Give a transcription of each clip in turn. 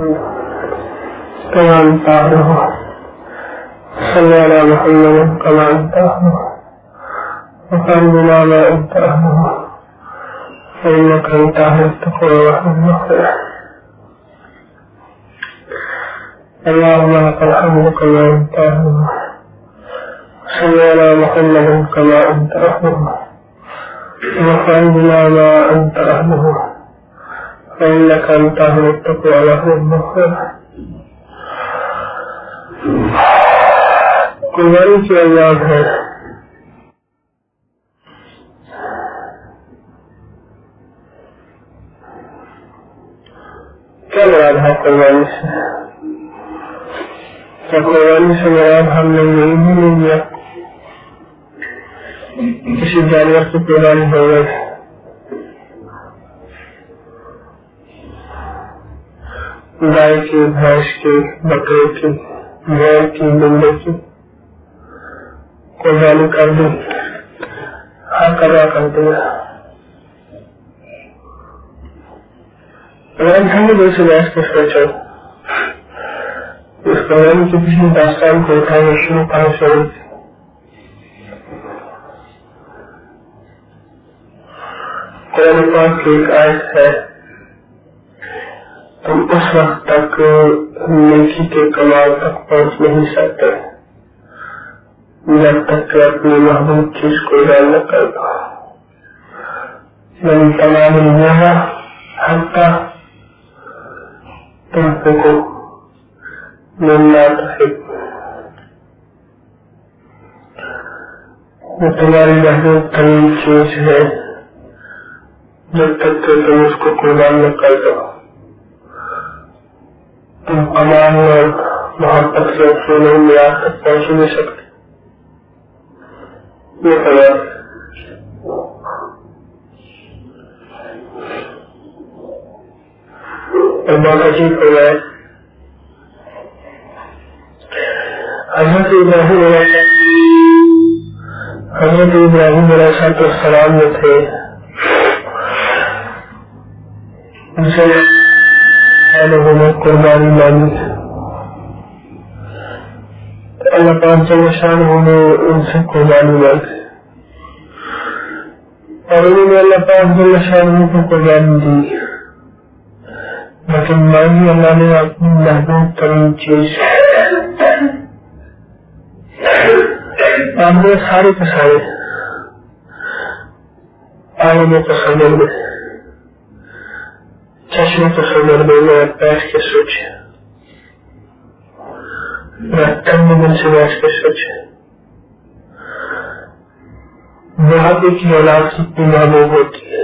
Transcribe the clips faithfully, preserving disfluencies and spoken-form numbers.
كما أنت أهله صل على محمد كما أنت أهله وقربنا ما أنت أهله فإنك أنت أهل التقوى وأهل المغفرة. اللهم لك الحمد كما أنت أهله صل على محمد كما أنت أهله وقربنا ما أنت أهله فإنك أنت أهل التقوى وأهل المغفرة. قربانی کی آواز ہے. کیا مراد ہے قربانی سے؟ کیا قربانی سے مراد ہم نے یہی بھی نہیں لیا کسی جانور کی قربانی ہو گئی؟ گائے کی، بھینس کی، بکرے کی، بھیڑ کی، بندے کی قربانی کر دی، حق ادا کر دیا. اگر ہم نے دوسری بحث کو سوچا اس قربانی کی پچھلی داستان کو اٹھانے شروع کہاں سے ہوئی تھی؟ قرآن پاک کی ایک آیت ہے، تم اس وقت تک نیکی کے کمال تک پہنچ نہیں سکتے جب تک کہ اپنی محبوب چیز کو جان نہ کر دو. من تمام النعمہ حتی تنفقوا مما تحب. وہ تمہاری محبوب ترین چیز ہے جب تک کہ تم اس کو قربان نہ کر دو تم امان اور محبت سے اپنے معیار تک پہنچ نہیں سکتے. یہ خیال اور بہت عجیب ہو گیا. حضرت ابراہیم حضرت ابراہیم علیہ السلام جو تھے ان سے لوگوں نے قربانی مانگی. اللہ پاک جل شانہ نے ان سے قربانی مانگی اور انہوں نے اللہ پاک جل شانہ کو قربانی دی، لیکن مانگی اللہ نے اپنی محبوب ترین چیز. آپ نے سارے کے سارے عالم تصور میں، چشم تصور میں میں بیٹھ کے سوچے، میں تن من سے بیٹھ کے سوچے بڑھاپے کی اولاد کتنی محبوب ہوتی ہے،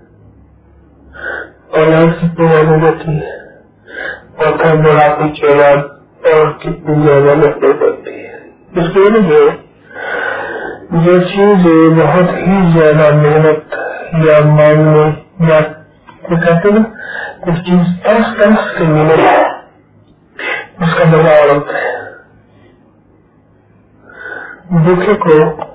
اولاد کتنی محبوب ہوتی ہے، اور پھر بڑھاپے کی اولاد اور کتنی زیادہ محبوب ہوتی ہے. اس کے لیے جو چیز بہت ہی زیادہ محنت یا مانگنے یا کہتے ہیں کچھ چیز ترس ترس کے ملے اس کا مزہ اور ہوتا ہے. بھوکے کو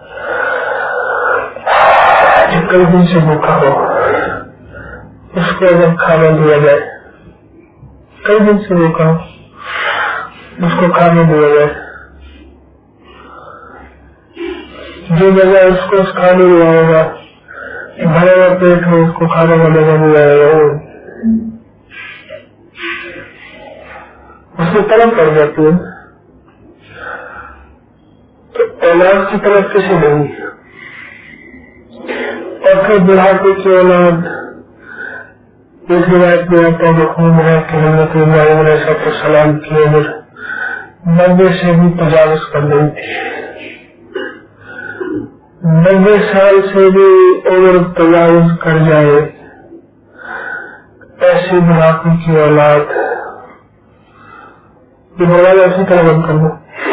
جو کئی دن سے بھوکا ہو اس کو اگر کھانا دیا جائے، کئی دن سے بھوکا ہو اس کو کھانا دیا جائے، جو جگہ اس کو اس کھانے میں آئے گا بھرا ہوا پیٹ میں اس کو کھانے کا مزہ نہیں آئے گا، اس میں طلب پڑ جاتی ہے. تو اولاد کی طرف کسی نہیں، اور پھر بڑھاپے کی اولاد اس روایت میں آتا ہے خوب ہے کہ حضرت ابراہیم علیہ السلام کی عمر نبے سے بھی تجاوز کر رہی تھی. نبے سال سے بھی عمر تجاوز کر جائے ایسی بڑھاپے کی اولاد مولانا ایسی طرح بند کرنا،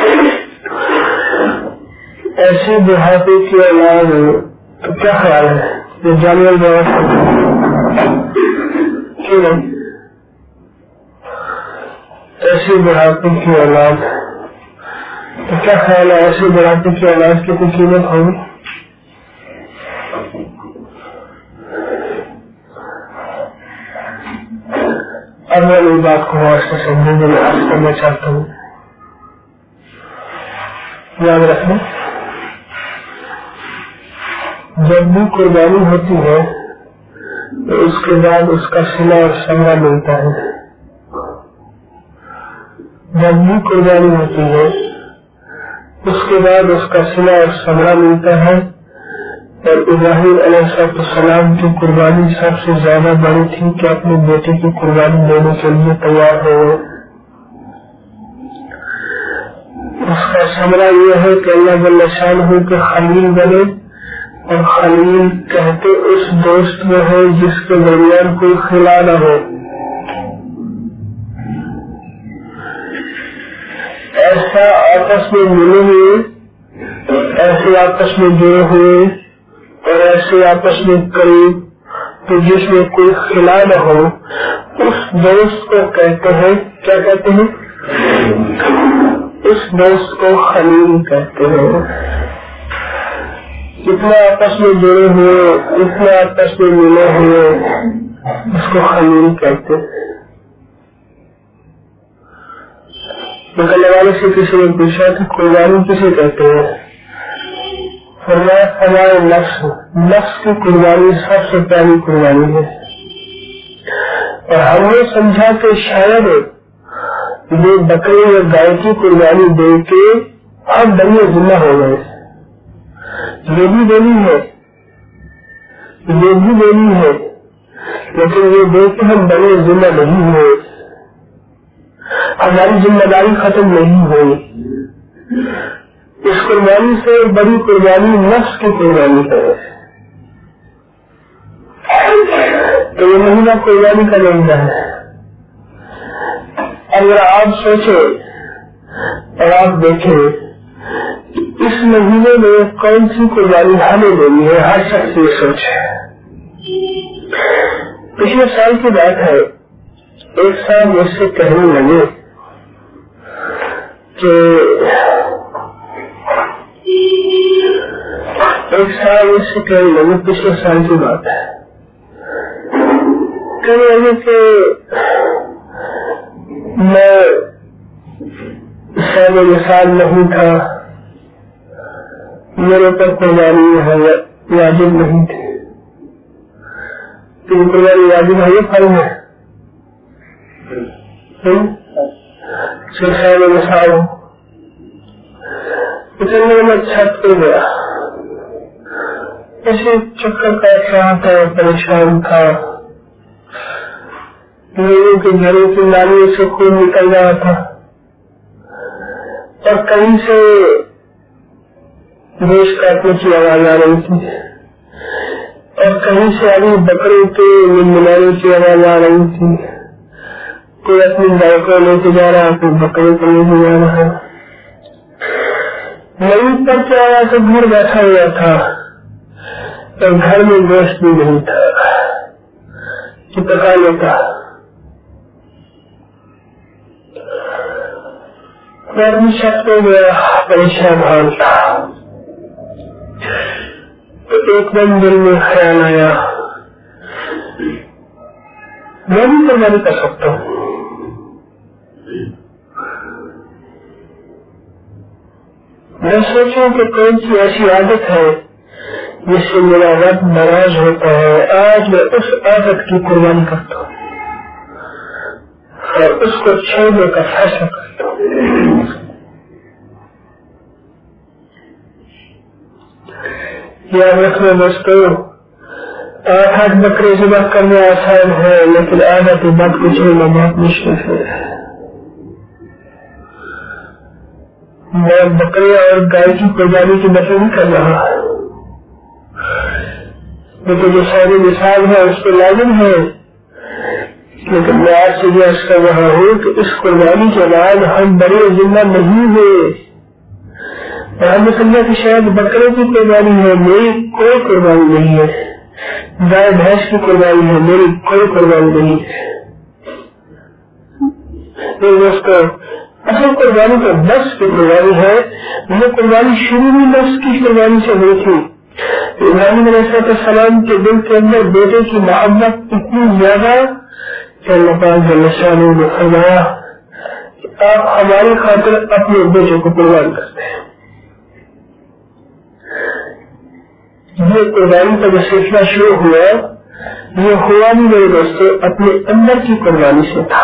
ایسی بڑھاپے کی اولاد تو کیا خیال ہے یہ جانور ویوستھا کیوں نہیں؟ ایسی بڑھاپے کی اولاد تو کیا خیال ہے ایسی بڑھاپے کی اولاد کی کوئی قیمت ہوگی؟ اب میں میری بات کو غور سے سمجھنے میں عرض کرنا چاہتا ہوں. یاد رکھیں جب بھی قربانی ہوتی ہے تو اس کے بعد اس کا صلہ اور ثمرہ ملتا ہے. جب بھی قربانی ہوتی ہے اس کے بعد اس کا صلہ اور ثمرہ ملتا ہے. اور ابراہیم علیہ السلام کی قربانی سب سے زیادہ بڑی تھی کہ اپنے بیٹے کی قربانی دینے کے لیے تیار ہو گئے. اس کا ثمرہ یہ ہے کہ اللہ جل شانہ کے خلیل بنے. اور خلیل کہتے اس دوست میں ہے جس کے درمیان کوئی خلا نہ ہو. ایسا آپس میں ملے ہوئے, ایسے آپس میں جڑے ہوئے اور ایسے آپس میں قریب تو جس میں کوئی خلا نہ ہو, اس دوست کو کہتے ہیں, کیا کہتے ہیں؟ اس دوست کو خلیل کہتے ہیں. جتنا آپس میں جڑے ہوئے, اتنا آپس میں ملے ہوئے, اس کو خلیل کہتے ہیں. نکلنے والے سے کسی نے پوچھا کہ قربانی کسے کہتے ہیں؟ فرمایا ہمارے نفس نفس کی قربانی سب سے پہلی قربانی ہے. اور ہم نے سمجھا کہ شاید یہ بکری یا گائے کی قربانی دے کے ہم بنی ذمہ ہو گئے. یہ بھی دینی ہے, یہ بھی دینی ہے, لیکن یہ دے کے ہم بنی ذمہ نہیں ہوئے, ہماری ذمہ داری ختم نہیں ہوئی. اس قربانی سے بڑی قربانی نفس کی قربانی ہے. تو یہ مہینہ قربانی کا مہینہ ہے. اگر آپ سوچیں اور آپ دیکھیں اس مہینے میں کون سی قربانی ہمیں دینی ہے, ہر شخص یہ سوچے. پچھلے سال کی بات ہے, ایک سال مجھ سے کہنے لگے کہ ایک سال مجھ سے کہنے لگے پچھلے سال کی بات ہے, کہنے لگے کہ میں صاحب مثال نہیں تھا, میرے پر قربانی واجب نہیں تھی. تو قربانی واجب ہے, یہ فرض ہے. صاحب مثال اتنے میں چھت پہ گیا, ایسے چکر کاٹ رہا تھا, پریشان تھا, لوگوں کے گھروں کی نالیوں سے خون نکل رہا تھا, اور کہیں سے گوشت کاٹنے کی آواز آ رہی تھی, اور کہیں سے ابھی بکرے کے منانے کی آواز آ رہی تھی. کوئی اپنی گائے کو لے کے جا رہا, کوئی بکرے کو لے کے جا رہا. نہیں پر کیا آیا تو گھر بیٹھا ہوا تھا, اور گھر میں گوشت بھی نہیں تھا کہ پکانے کا. میں اپنی شک پہ گیا, پریشان حال تھا. تو ایک دم دل میں خیال آیا, میں بھی قربانی کر سکتا ہوں. میں سوچوں کہ کون سی ایسی عادت ہے جس سے میرا رب ناراض ہوتا ہے. آج میں اس عادت کی قربانی کرتا ہوں اور اس کو چھوڑنے کا فیصلہ کرتا ہوں. یاد رکھنا دوستوں, آٹھ آٹھ بکرے ذبح کرنا آسان ہے, لیکن عادت بد کو چھوڑنا بہت مشکل ہے. میں بکرے اور گائے کی قربانی کی نفی نہیں کر رہا, لیکن جو ساری مثال ہے اس کو لازم ہے. لیکن میں آج سے یہ عرض کر رہا ہوں کہ اس قربانی کے بعد ہم بڑے ذمہ نہیں ہوئے. ہم نے سمجھا کہ شاید بکرے کی قربانی ہے, میری کوئی قربانی نہیں ہے. گائے بھینس کی قربانی ہے, میری کوئی قربانی نہیں ہے. دوستوں, اصل قربانی تو نفس کی قربانی ہے. یہ قربانی شروع بھی نفس کی قربانی سے ہوئی تھی. ابراہیم علیہ السلام کے دل کے اندر بیٹے کی محبت اتنی زیادہ کہ اللہ پاک جل شانہ نے فرمایا کہ آپ ہماری خاطر اپنے بیٹے کو قربان کرتے ہیں. یہ قربانی کا جو سلسلہ شروع ہوا یہ ہوا بھی میرے دوستوں اپنے اندر کی قربانی سے تھا.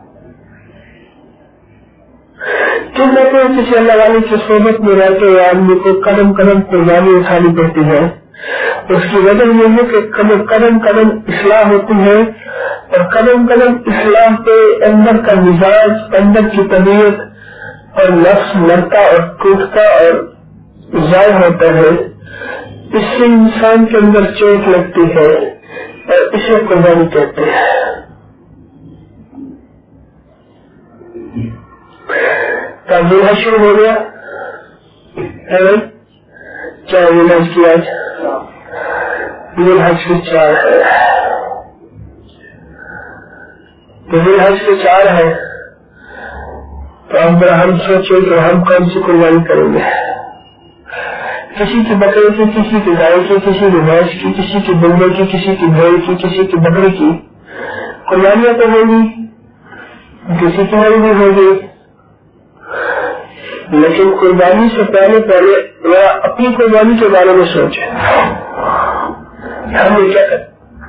کیوں کہتے ہیں کسی اللہ والے کی صحبت میں رہتے ہوئے آدمی کو قدم قدم قربانی اٹھانی پڑتی ہے. اس کی وجہ یہ ہے کہ قدم قدم قدم اصلاح ہوتی ہے اور قدم قدم اصلاح کے اندر کا مزاج اندر کی طبیعت اور نفس مرتا اور ٹوٹتا اور ضائع ہوتا ہے. اس سے انسان کے اندر چوٹ لگتی ہے اور اسے قربانی کہتے ہیں. تعبیر شروع ہو گیا کیا علاج کیا حج کے چار ہے تو حج کے چار ہے تو اب ہم سوچے کہ ہم کون سی قربانی کریں گے. کسی کی بکرے کی, کسی کی گائے کی, کسی کی بھینس کی, کسی کی بندے کی, کسی کی بھیڑ کی, کسی کی بکری کی قربانیاں تو ہوگی, کسی کی نہیں بھی ہوگی. لیکن قربانی سے پہلے پہلے ذرا اپنی قربانی کے بارے میں سوچیں. ہم یہ کیا کریں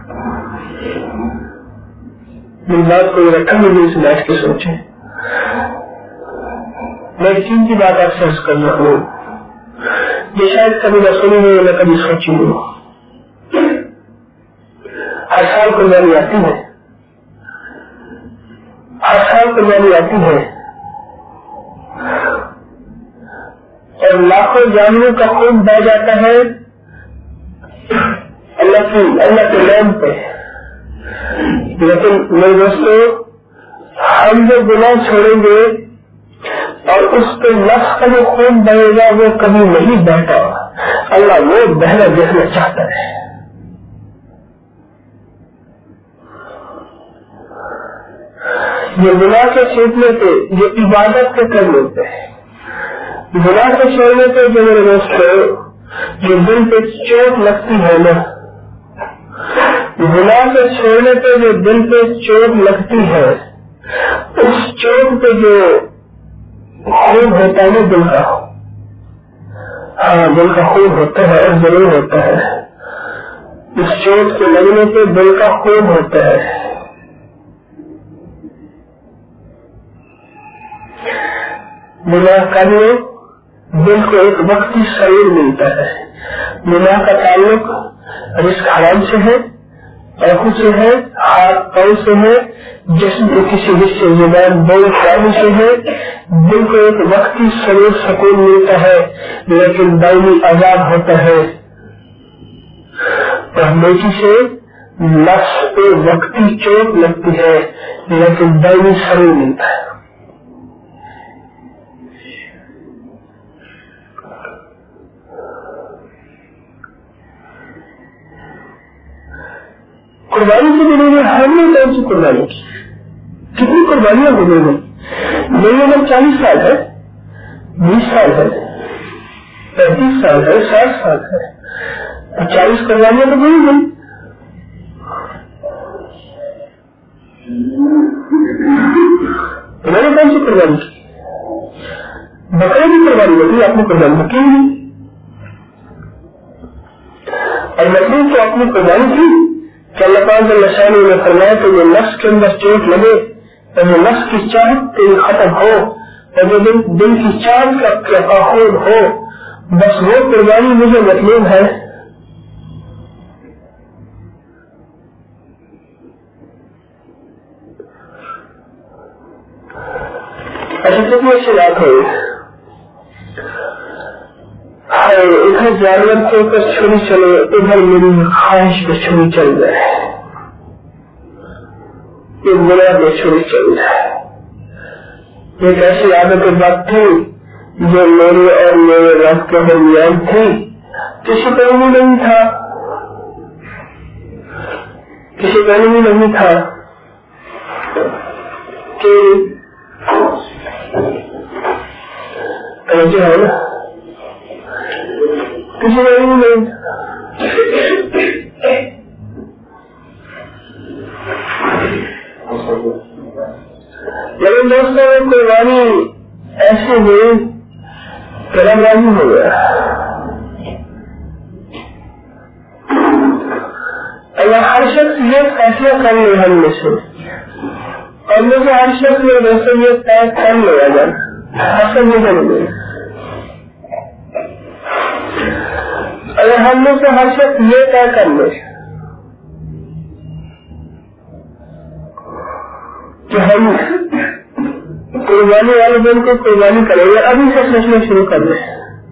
میری بات کو رکھا مجھے اس بیٹھ کے سوچیں. میں تین کی بات آپ سے عرض کر رہا ہوں یہ شاید کبھی نہ سنی ہو نہ کبھی سوچی ہو. ہر سال قربانی آتی ہے, ہر سال قربانی آتی ہے اور لاکھوں جانوروں کا خون بہ جاتا ہے اللہ کی اللہ کے نام پہ. لیکن میرے دوستوں ہم جو گناہ چھوڑیں گے اور اس پہ نفس کا جو خون بہے گا وہ کبھی نہیں بہتا. اللہ وہ بہنا دیکھنا چاہتا ہے. یہ گناہ کے چھوٹنے پہ یہ عبادت کے کرنے پہ گناہ کے چھوڑنے پہ جو میرے دوست جو دل پہ چوٹ لگتی ہے نا, گناہ کے چھوڑنے پہ جو دل پہ چوٹ لگتی ہے اس چوٹ پہ جو خون ہوتا ہے نا دل کا, ہاں دل کا خون ہوتا ہے اور ضرور ہوتا ہے. اس چوٹ کے لگنے پہ دل کا خون ہوتا ہے. گناہ کرنے دل کو ایک وقتی سرور ملتا ہے. گناہ کا تعلق رزق حرام سے ہے, آنکھوں سے ہے, ہاتھ پاؤں سے ہے, جسم کے کسی حصے زبان بول چالو سے ہے. دل کو ایک وقتی سرور سکون ملتا ہے لیکن دائمی عذاب ہوتا ہے. اور نیکی سے نفس پہ وقتی چوٹ لگتی ہے لیکن دائمی سرور ملتا ہے. قربانی کی دنوں میں ہم نے کون سی قربانی کی, کتنی قربانیاں ہو گئی ہیں. میری عمر چالیس سال ہے, بیس سال ہے, پینتیس سال ہے, ساٹھ سال ہے, چالیس قربانیاں تو گئی گئی. میں نے کون سی قربانی کی؟ بکرے کی قربانی ہوتی اپنی قربانی کی نہیں, اور بکری کو اپنی قربانی کی کہ اللہ پاک جل شانہ نے فرمایا کہ جو نفس کے اندر چوٹ لگے اور جو نفس کی چاہت تیری ختم ہو اور جو دل, دل کی چاہت کا خون ہو بس وہ قربانی مجھے مطلوب ہے. اچھا کتنی اچھی بات ہے. ادھر جانور کے اوپر چھری چلے, ادھر میری خواہش پہ چھری چل جائے, ایک گناہ پہ چھری چل جائے. ایک ایسی عادت بات تھی جو میرے اور میرے رب کے درمیان تھی, کسی کو بھی نہیں تھا, کسی کو بھی نہیں تھا کہ جو ہے نا کسی کو بھی نہیں تھا. ان دوستوں میں قربانی ایسی ہوئی کہ رب راضی ہو گیا. اللہ ہر شخص یہ فیصلہ کر لے ہم میں سے, اور مجھے ہر شخص میں دوستوں یہ طے کر لیا جانا اصل نہیں کریں گے. اگر ہم میں سے ہر شخص یہ طے کر لے کہ ہم قربانی والے دن کو قربانی کریں گے, ابھی سے سوچنا شروع کر دیں.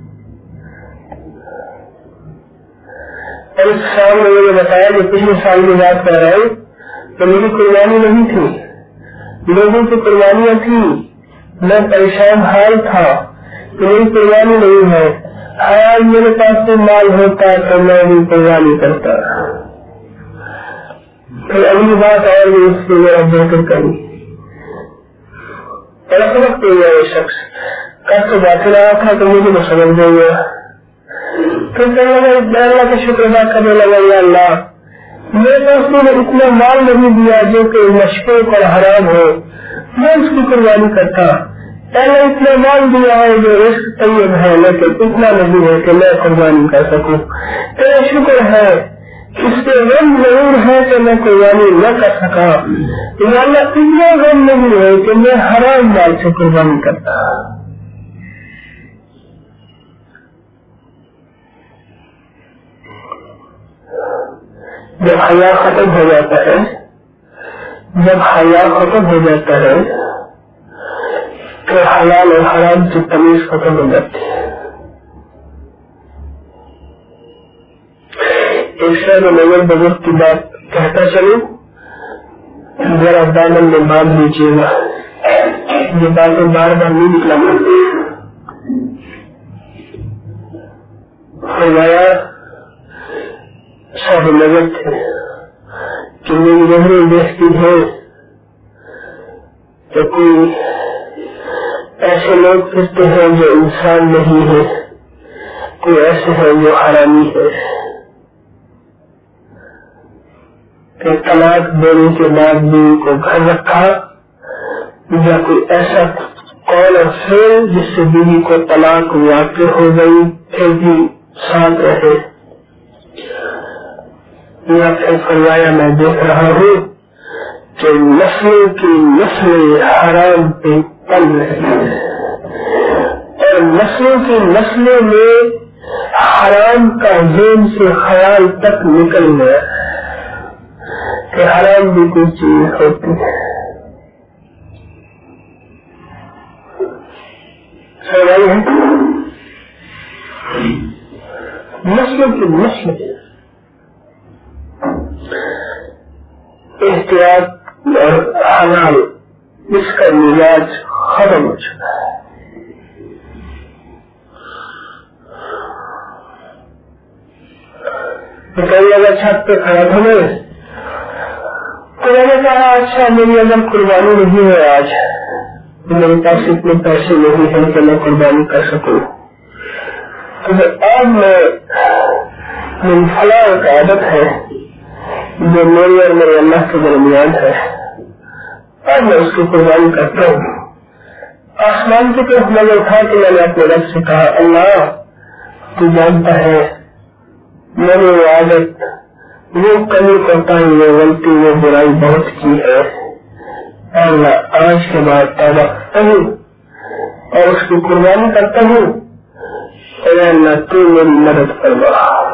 اور اس سال میں نے بتایا کہ پچھلے سال کی بات کر رہا ہوں تو میری قربانی نہیں تھی, لوگوں کی قربانیاں تھیں, میں پریشان حال تھا کہ میری قربانی نہیں ہے. آج میرے پاس تو مال ہوتا تو میں بھی قربانی کرتا. پھر اگلی بات اور بھی اس سے میرا بہتر کری اور سبق دے گیا. یہ شخص کب تو بات رہا تھا تو مجھے تو سمجھ دے گیا. پھر میں اللہ کا شکر ادا کرنے لگا, یا اللہ میرے پاس نے اتنا مال نہیں دیا جو کہ مشکوک اور حرام ہو, میں اس کی قربانی کرتا. پہلے اتنا مال دیا ہے جو رزق طیب ہے لیکن اتنا نہیں ہے کہ میں قربانی کر سکوں. تیرا شکر ہے, اس سے غم ضرور ہے کہ میں قربانی نہ کر سکا, یا اللہ اتنا غم نہیں ہے کہ میں حرام مال سے قربانی کرتا. جب حیا ختم ہو جاتا ہے جب حیا ختم ہو جاتا ہے تو حلال اور حرام کی تمیز ختم ہو جاتی ہے. ایک شہر نظر بزرگ کی بات کہتا چلوں, ذرا دامن میں باندھ لیجیے گا, یہ باتیں بار بار نہیں نکلا کرتی. فرمایا شاہ نظر تھے کہ میری نظریں دیکھتی ہے کہ کوئی ایسے لوگ پھرتے ہیں جو انسان نہیں ہے, کوئی ایسے ہیں جو حرامی ہے. کہ طلاق دینے کے بعد بھی کو گھر رکھا, یا کوئی ایسا قول اور فعل جس سے بیوی کو طلاق واقع ہو گئی پھر بھی ساتھ رہے. یا پھر فرمایا میں دیکھ رہا ہوں کہ نسلوں کی نسلیں حرام پہ پل رہی ہیں, اور نسلوں کی نسلوں میں حرام کا ذہن سے خیال تک نکل گیا کہ حرام بھی کوئی چیز ہوتی ہے. سوال ہے نسلوں کی نسل احتیاط اور حلال اس کا مزاج ختم ہو چکا ہے. کئی اگر چھت پہ کھڑا تھا میں تو میں نے کہا اچھا میری اگر قربانی نہیں ہے آج, میرے پاس اتنے پیسے نہیں ہیں کہ میں قربانی کر سکوں, تو آج میں فلاں ایک عادت ہے جو میری اور میرے اللہ کے درمیان ہے, اور میں اس کی قربانی کرتا ہوں. آسمان کی طرف نظر اٹھا کے میں نے اپنے رب سے کہا, اللہ تو جانتا ہے میں نے وہ عادت, وہ کمی کوتاہی, وہ غلطی, وہ برائی بہت کی ہے. اللہ آج کے بعد توبہ کرتا ہوں اور اس کی قربانی کرتا ہوں. اے اللہ تو میری مدد فرما.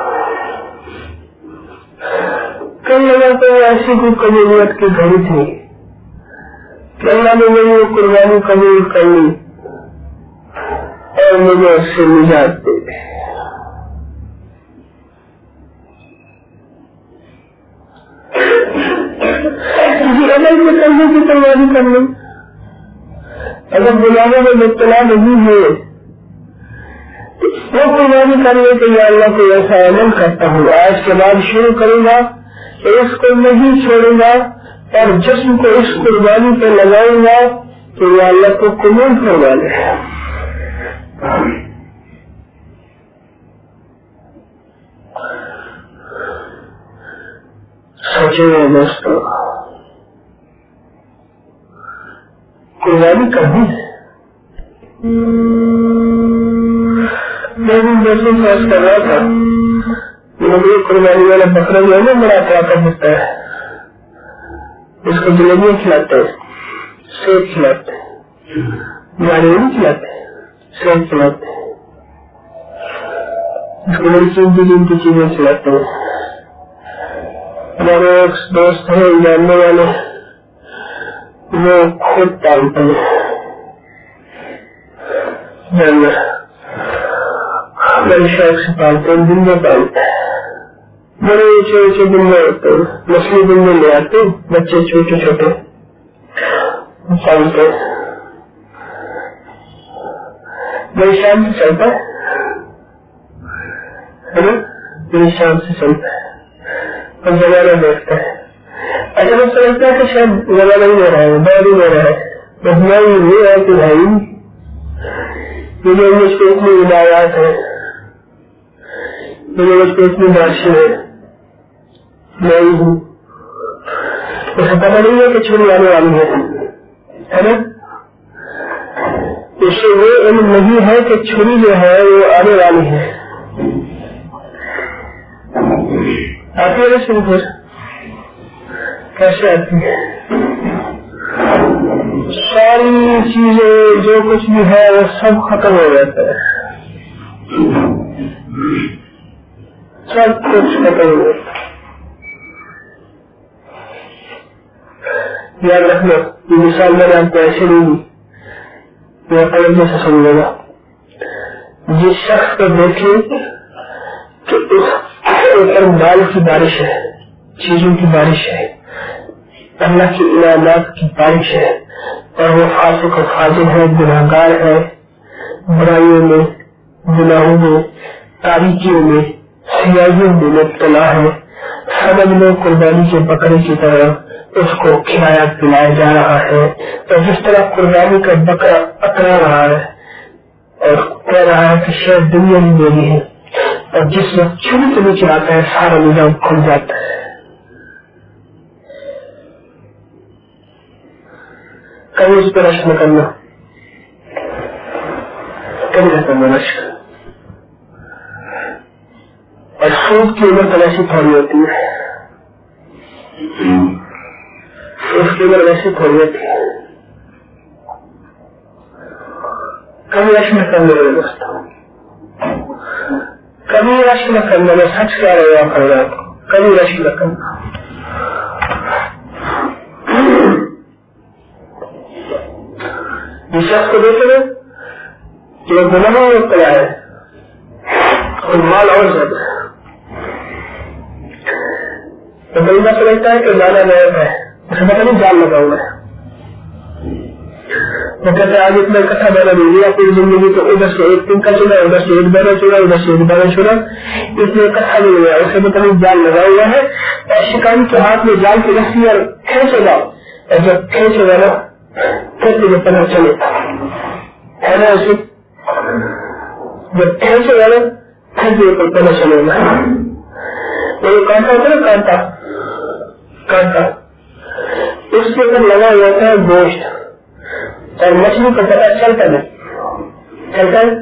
کئی جگہ تو ایسی کوئی قبولیت کی گھڑی تھی کہ اللہ نے میری وہ قربانی قبول کر لی اور مجھے اس سے نجات دے دی. کسی عمل کے کرنے کی تیاری کر لیں, اگر گناہوں میں مبتلا نہیں ہے وہ قربانی کرنے کے لیے اللہ کو ایسا عمل کرتا ہوں, آج کے بعد شروع کروں گا, اس کو نہیں چھوڑوں گا اور جسم کو اس قربانی پہ لگاؤں گا تو یہ اللہ کو قبول کروا لے. سوچیں گے دوستوں, قربانی کرنی ہے. میں بھی محسوس محسوس کر رہا تھا کہ قربانی والا بکرا جو ہے نا بڑا طاقت ہوتا ہے, اس کو جلیبیاں کھلاتے ہیں, سیب کھلاتے ہیں, ناریل نہیں کھلاتے, سیب کھلاتے ہیں, اس کو بڑی قیمتی قیمتی چیزیں کھلاتے ہیں. ہمارے ایک دوست ہیں جاننے والے, وہ خود پالتے ہیں جانور, بڑے شوق سے پالتے ہیں, دن میں پالتے ہیں, بڑے اونچے اونچے دن میں ہوتے ہیں, مچھلی دن میں لے آتے ہیں, بچے چھوٹے چھوٹے پالتے ہیں. بڑی شان سے چلتا ہے نا, بڑی شان سے چلتا ہے اور زمانہ دیکھتا ہے. اچھا وہ سمجھتا ہے کہ شاید زمانہ ہی لے رہا ہے, دور ہی لے رہا ہے. بدنائی یہ ہے کہ بھائی یہ جو مجھ کو اتنی ہدایات ہے, یہ جو مجھ کو اتنی بارشیں ہے, میں ہی ہوں, اسے پتہ نہیں ہے کہ چھری آنے والی ہے نا. اسے یہ علم نہیں ہے کہ چھری جو ہے وہ آنے والی ہے. آتی ہے نا شروع پر کیسے آتی ہے؟ ساری چیزیں جو کچھ بھی ہے وہ سب ختم ہو جاتا ہے, سب کچھ ختم ہو جاتا ہے. یاد رکھنا یہ مثال میں نے آپ کو ایسے نہیں دی, میں قلم میں سے سمجھے گا. جس شخص کو دیکھیں کہ اس اوپر مال کی بارش ہے, چیزوں کی بارش ہے, اللہ کی انعامات کی بارش ہے, اور وہ فاسق و فاجر ہے, گناہگار ہے, برائیوں میں, گناہوں میں, تاریکیوں میں, سیاہیوں میں مبتلا ہے. سمجھ لو قربانی کے بکرے کی طرح اس کو کھلایا پلایا جا رہا ہے, اور جس طرح قربانی کا بکرا اکڑا رہا ہے اور کہہ رہا ہے کہ شاید دنیا ہی میری ہے, اور جس وقت چھری کے نیچے آتا ہے سارا نظام کھل جاتا ہے. کبھی اس پہ رشک نہ کرنا, کبھی نہ کرنا رشک. اور سود کی عمر تو ایسی تھوڑی ہوتی ہے, اس کی عمر ویسی تھوڑی ہوتی ہے. کبھی رشک نہ کرنا میرے دوستوں, کبھی رشک نہ کرنا. میں سچ کہہ رہا ہوں کر رہا ہوں, کبھی رشک نہ کرنا. اس شخص کو دیکھے نا کہ وہ گناہوں میں مبتلا ہے اور مال اور زیادہ ہے, تو بندہ سمجھتا ہے کہ مانا غائب ہے, اسے پتہ نہیں جال لگا ہوا ہے. وہ کہتے ہیں آج اتنا اکٹھا بینا نہیں لیا پوری زندگی, تو ادھر سے ایک تن کا چنا, ادھر سے ایک بینا چنا, ادھر سے ایک بینا چنا, اس میں اکٹھا نہیں ہوا, اسے پتہ نہیں جال لگا ہوا ہے. اور شکاری کے ہاتھ میں جال کی رسی اور کھینچے گا, اور جب کھینچے گا نا پھر تمہیں پتہ چلے ہے نا, اسے جب کھینچے گا نا پھر تمہیں پتہ چلے گا. وہ کانٹا ہوتا ہے نا, کانٹا کانٹا اس کے اوپر لگا ہوا ہوتا ہے گوشت, اور مچھلی کو پتہ چلتا نہیں, چلتا ہے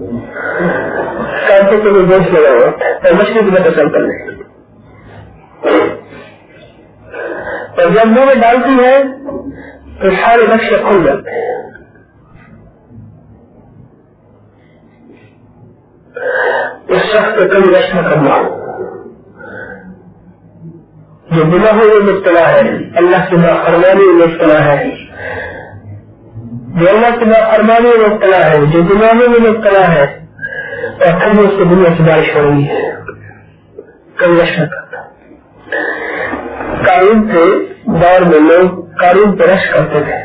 کانٹے کے اوپر گوشت لگا ہوا ہوتا ہے اور مچھلی کو پتہ چلتا نہیں. اور جب منہ میں ڈالتی ہے تو سارے نقشے کھل جاتے ہیں. اس شخص کو کبھی رشک نہ کرنا جو گناہوں میں مبتلا ہے, اللہ کی نافرمانی میں مبتلا ہے, جو اللہ کی نافرمانی میں مبتلا ہے, جو گناہوں میں مبتلا ہے, اور کبھی اس کو دنیا کی بارش ہو رہی ہے, کبھی رشک نہ کرنا. قارون کے دور میں لوگ قارون پہ رشک کرتے تھے.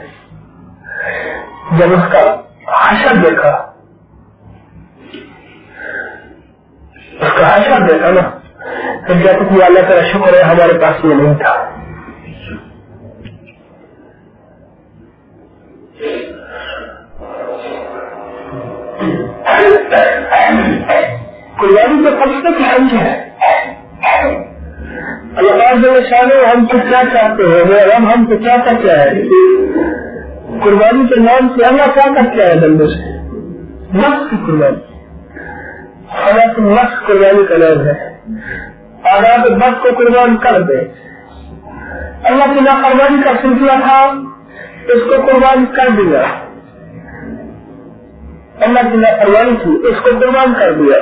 جب اس کا حشر دیکھا, اس کا حشر دیکھا نا, پھر کہتے تھے اللہ کا شکر ہے ہمارے پاس یہ نہیں تھا. قربانی تو فلسفے کی حج ہے. اللہ تعالیٰ شان ہم کو کیا چاہتے ہیں, ہم ہم کو کیا کرتے ہیں, قربانی کے نام سے اللہ کیا کرتا ہے بندوں سے؟ نفس کی قربانی. حالات نفس قربانی کا نام ہے. آداب بس کو قربان کر دے. اللہ کی نافرمانی کا سلسلہ تھا, اس کو قربان کر دیا. اللہ کی نافرمانی تھی, اس کو قربان کر دیا.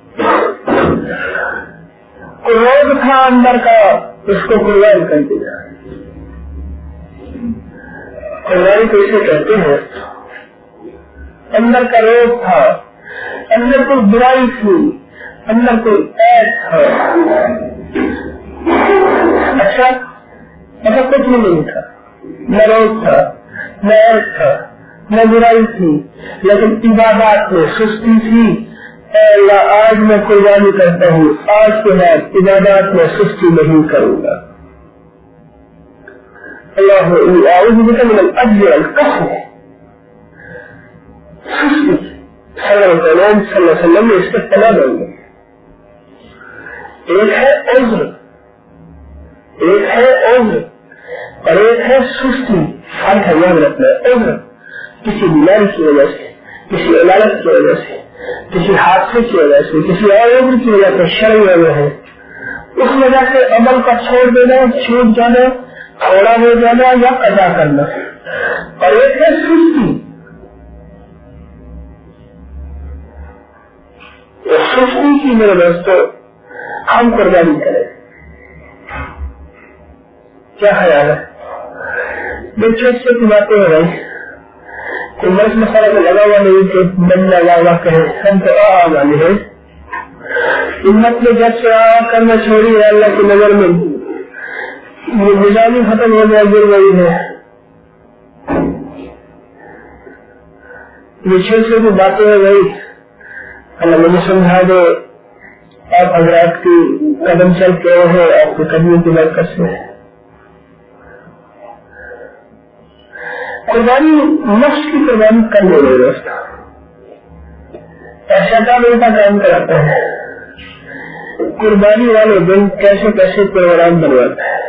روگ تھا اندر کا, اس کو قربان کر دیا. قربانی کو اسے کہتے ہیں, اندر کا روگ تھا, اندر کوئی برائی تھی, اندر کوئی عیب تھا. اچھا ایسا کچھ بھی نہیں تھا, نہ روگ تھا, نہ عیب تھا, نہ برائی تھی, لیکن عبادات میں سستی تھی. اے اللہ آج میں قربانی کرتا ہوں, آج کے بعد عبادات میں سستی نہیں کروں گا. اللہ اعوذ بک من العجز والکسل. سستی صلی اللہ علیہ وسلم نے اس کے پناہ مانگی. ایک ہے عذر, ایک ہے عذر اور ایک ہے سستی. فرق ہے یاد رکھنا. عذر کسی بیماری کی وجہ سے, کسی عدالت کی وجہ سے, کسی حادثے کی وجہ سے, کسی اور عذر کی وجہ سے شرعی وجہ ہے, اس وجہ سے عمل کا چھوڑ دینا, چھوٹ جانا, تھوڑا ہو جانا یا قضا کرنا. اور ایک ہے سستی. سستی کی میرے دوستوں ہم قربانی کریں. کیا خیال ہے؟ دیکھیے اچھے کی باتیں ہو رہی, کوئی مرض مسئلہ کو لگا ہوا نہیں کہ بن لگا ہوا کہے ہم تو آ والے ہیں. امت نے جب سے آ کرنا چھوڑی ہے اللہ کی نظر میں, یہ نظامی ختم ہو جائے گر گئی ہے. یہ چھوٹی چھوٹی باتیں ہو گئی. اللہ مجھے سمجھا دو, آپ حضرات کی قدم چل کے ہیں, آپ کے قدموں کی برکت سے. قربانی نفس کی قربانی کرنے میں دوست ایسا کا بیٹا کام کراتا ہے. قربانی والے دن کیسے کیسے پروگرام بنواتا ہے.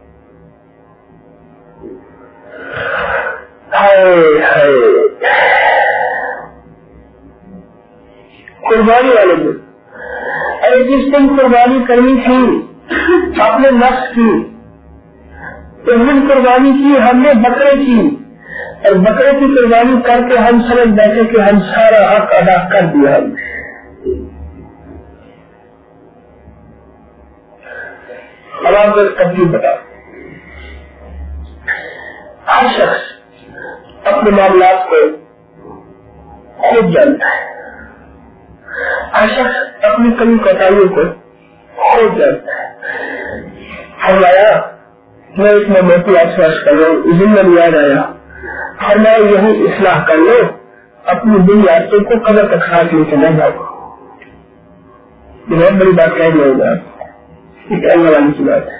ہائے ہائے قربانی والے دن, ارے جس دن قربانی کرنی تھی اپنے نفس کی, اس دن قربانی کی ہم نے بکرے کی, اور بکرے کی قربانی کر کے ہم سمجھ بیٹھے کہ ہم سارا حق ادا کر دیا. ہم اب آپ کو ترتیب بتا. ہر شخص اپنے معاملات کو خود جانتا ہے, ہر شخص اپنی کمی کوتاہیوں کو خود جانتا ہے. ہم آیا میں اس میں موٹی آسواس کر رہا ہوں, ذمہ یاد آیا اور میں یہی اصلاح کر لو, اپنی دل یادوں کو قبر تک ساتھ لے کے نہ جاؤ. یہ بہت بڑی بات کہہ دیا ہوگا, اللہ والی کی بات ہے.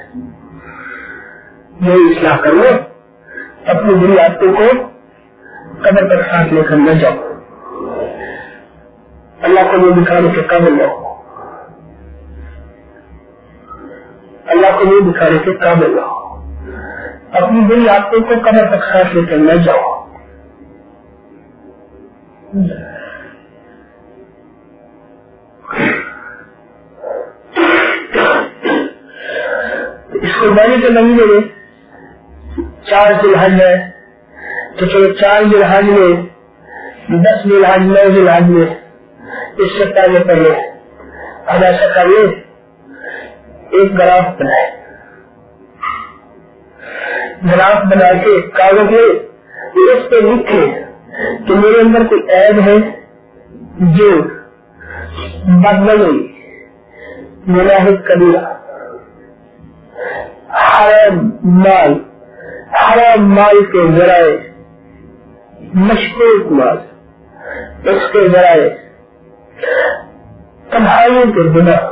یہی اصلاح کر لو, اپنی دل یادوں کو قبر تک ساتھ لے کر نہ جاؤ. اللہ کو یہ دکھانے کے قابل نہ ہو, اللہ کو یہ دکھانے کے قابل نہ ہو. اپنی دل یادوں کو قبر تک ساتھ لے کر نہ جاؤ. اس قربانی کے مہینے میں چار ذی الحج ہے, تو چلو چار ذی الحج میں, دس ذی الحج, نو ذی الحج میں اس سے پہلے پہلے ہم ایسا کر لیں, ایک گراف بنائے, گراف بنا کے کاغذ میں اس پہ لکھے کہ میرے اندر کوئی عیب ہے جو بدنمی, گناہ کبیرہ, حرام مال, حرام مال کے ذرائع, مشکوک مال, اس کے ذرائع, تنہائیوں کے گناہ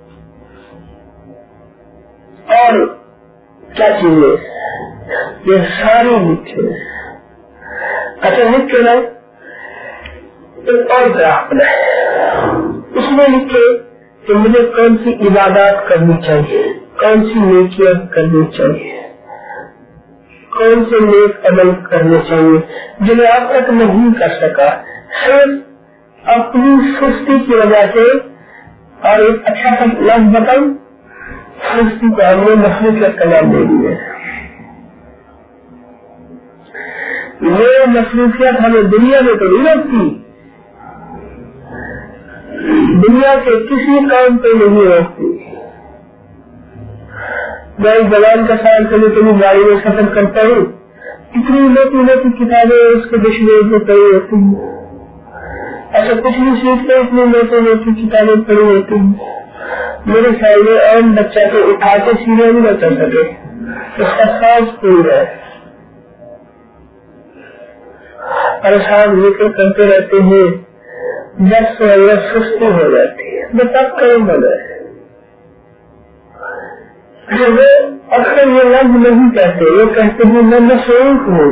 اور کیا چیزیں, یہ ساری لکھے. اچھا لکھ کے نا ایک اور گراف بنائے, اس میں لکھے کہ مجھے کون سی عبادات کرنی چاہیے, کون سی نیکیاں کرنی چاہیے, کون سے نیک عمل کرنے چاہیے جنہیں آپ تک نہیں کر سکا، صرف اپنی سستی کی وجہ سے. اور ایک اچھا سا لفظ بتاؤں، سستی کو ہم نے مصروفیت کا نام دے دیا. یہ مصروفیت ہمیں دنیا میں تو نہیں روکتی، دنیا کے کسی کام پہ نہیں روکتی. میں زبان کا سائل کرنے کے لیے گاڑی میں سفر کرتا ہوں، اتنی موٹی موٹی کتابیں اس کے دشمن میں پڑی ہوتی ہیں. ایسا کچھ نہیں سیکھتے، اتنی موٹی موٹی کتابیں پڑی ہوتی ہیں. میرے خیال میں عام بچہ کو اٹھا کے سیدھا بھی نہ چل سکے، اس کا سانس پور ہے. اور صاحب ذکر کرتے رہتے ہیں، دس سے سستی ہو جاتی ہے. میں تب کروں بنا ہے وہ اکثر یہ لفظ نہیں کہتے، وہ کہتے ہیں میں مصروف ہوں.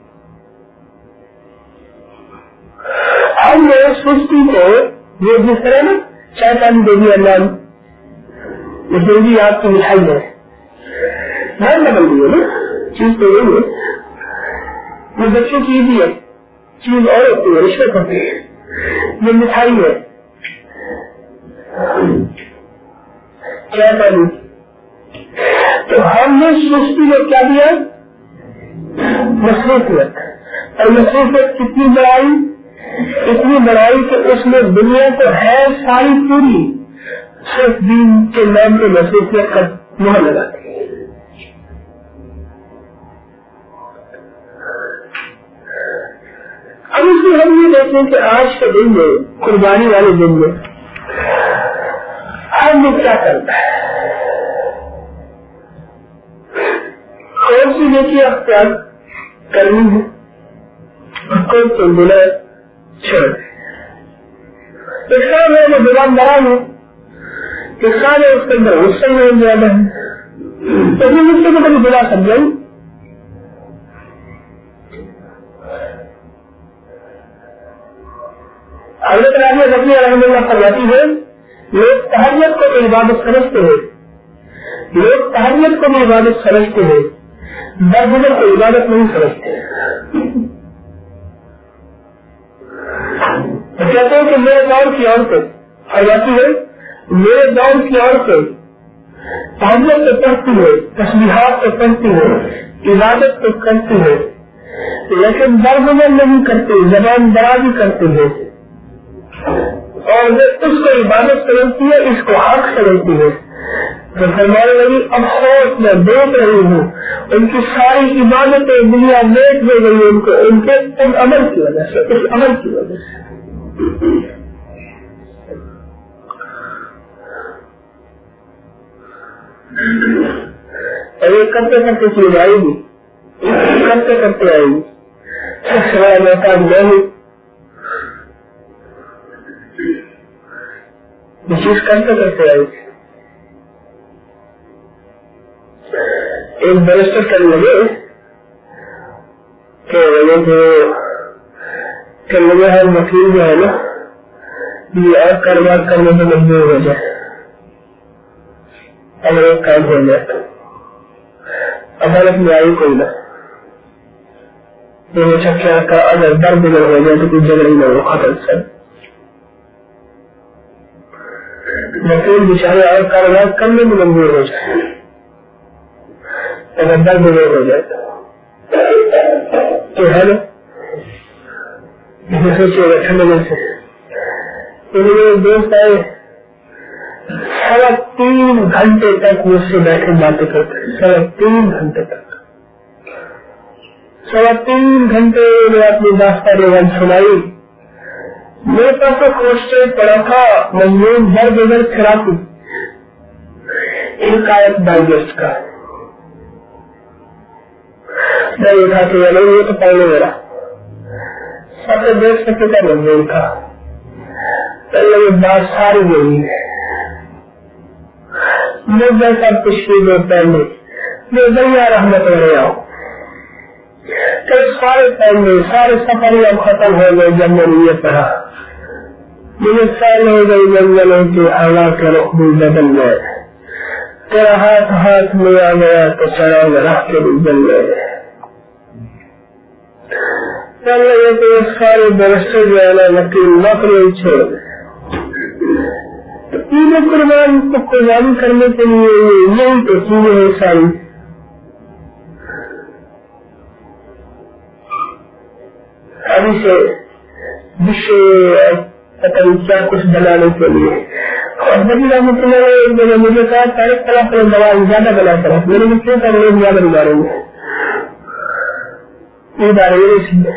ہم نے سستی کو یہ جس طرح نا شیطان دے دیا نام، یہ دے دی آپ کی مٹھائی ہے، نام بدل دیے نا، چیز تو یہی ہے. یہ بچوں کی عیدی ہے، چیز اور ہوتی ہے، رشوت ہوتی ہے. یہ مٹھائی ہے شیطان. تو ہم نے سستی کو کیا دیا؟ مصروفیت. اور مصروفیت کتنی بڑھائی؟ اتنی بڑھائی کہ اس میں دنیا تو ہے ساری پوری، صرف دین کے نام پہ مصروفیت کا مہر لگاتی ہے. اب اس میں ہم یہ دیکھیں کہ آج کے دن میں، قربانی والے دن میں ہم نے کیا کرنا ہے، کون سی نیکی اختیار کرنی ہے اور کون سی گناہ چھوڑنا ہے. اس کا میں جو گناہ بڑا ہوں، اس کا میں اس کے اندر غصہ میں زیادہ ہے، تو میں مجھ سے کو کبھی گناہ سمجھاؤں. حضرت رابعہ رضی اللہ عنہ فرماتی ہے، لوگ تہجد کو عبادت سمجھتے ہیں، لوگ تہجد کو بھی عبادت سمجھتے ہیں، درگزر کو عبادت نہیں سمجھتے. تو کہتے ہیں کہ میرے دور کی عورتیں فرماتی ہے، میرے دور کی عورتیں تہجد تو پڑھتی ہے، تسبیحات تو پڑھتی ہے، عبادت تو کرتی ہے، لیکن درگزر نہیں کرتے، زبان درازی کرتے ہیں. اور وہ اس کو عبادت سمجھتی ہے، اس کو حق سمجھتی ہے. تو فرمانے لگی افسوس میں دیکھ رہی ہوں ان کی ساری عبادتیں دنیا دیکھ دے گئی ان کو، ان کے ان عمل کی وجہ سے، اس عمل کی وجہ سے. اور یہ کرتے کرتے چیز آئے گی، کرتے کرتے آئے گی. سوائے محتاج نہیں، یہ چیز کرتے کرتے آئے گی. ایک برسر کرنے لگے کہ وہ جو کرنے لگے ہر وکیل جو ہے نا، یہ اور کاروبار کرنے سے مجبور ہو جائے، اگر ایک کام ہو جائے تو عدالت میں آئی کوئی نہ، یہ اچھا کیا کا اگر درد نہ ہو جائے تو کوئی جگہ ہی نہ ہو، ختم سب. وکیل بیچارے اور کاروبار کرنے میں مجبور ہو جائے، اگر درد نہیں ہو جائے تو ہے نا. سوچے گا ٹھنڈے سے میرے دوست آئے، سوا تین گھنٹے تک مجھ سے بیٹھے باتیں کرتے، سوا تین گھنٹے تک سوا تین گھنٹے میں اپنی داستان سنائی. میرے پاس تو کوشچن پڑا تھا مضمون درد ادھر تھراپی، ایک آیت ڈائجسٹ کا. میں اٹھا کے نہیں یہ تو پہلے میرا سب دیکھ سکتے کا مضمون تھا. پہلے یہ بات ساری یہی ہے، میں جیسا پچھلی دو پہلے میں دریا رحمت ہو رہا ہوں کہ سارے پہلے سارے سفر اب ختم ہو گئے. جب میں نے یہ پڑھا مجھے سال ہو گئی جنگلوں کے آلہ کے رخ بھی بدل گئے، تیرا ہاتھ ہاتھ میں آ گیا تو چڑھا میں رہ کے بھی جل گئے. لگے تو سارے برسے جو ہے نا وکیل نوکری چھوڑ دیں. عید قربان کو قربانی کرنے کے لیے یہی تو چیزیں ہیں ساری. ابھی سے ڈشے پتہ نہیں کیا کچھ بنانے کے لیے. اور بڑی رحمت اللہ نے مجھے کہا تاریخ طرح پر دوا زیادہ بنا کرا. میرے نے کیوں کر لوگ زیادہ بنا رہے ہیں عید آ رہی ہے اس میں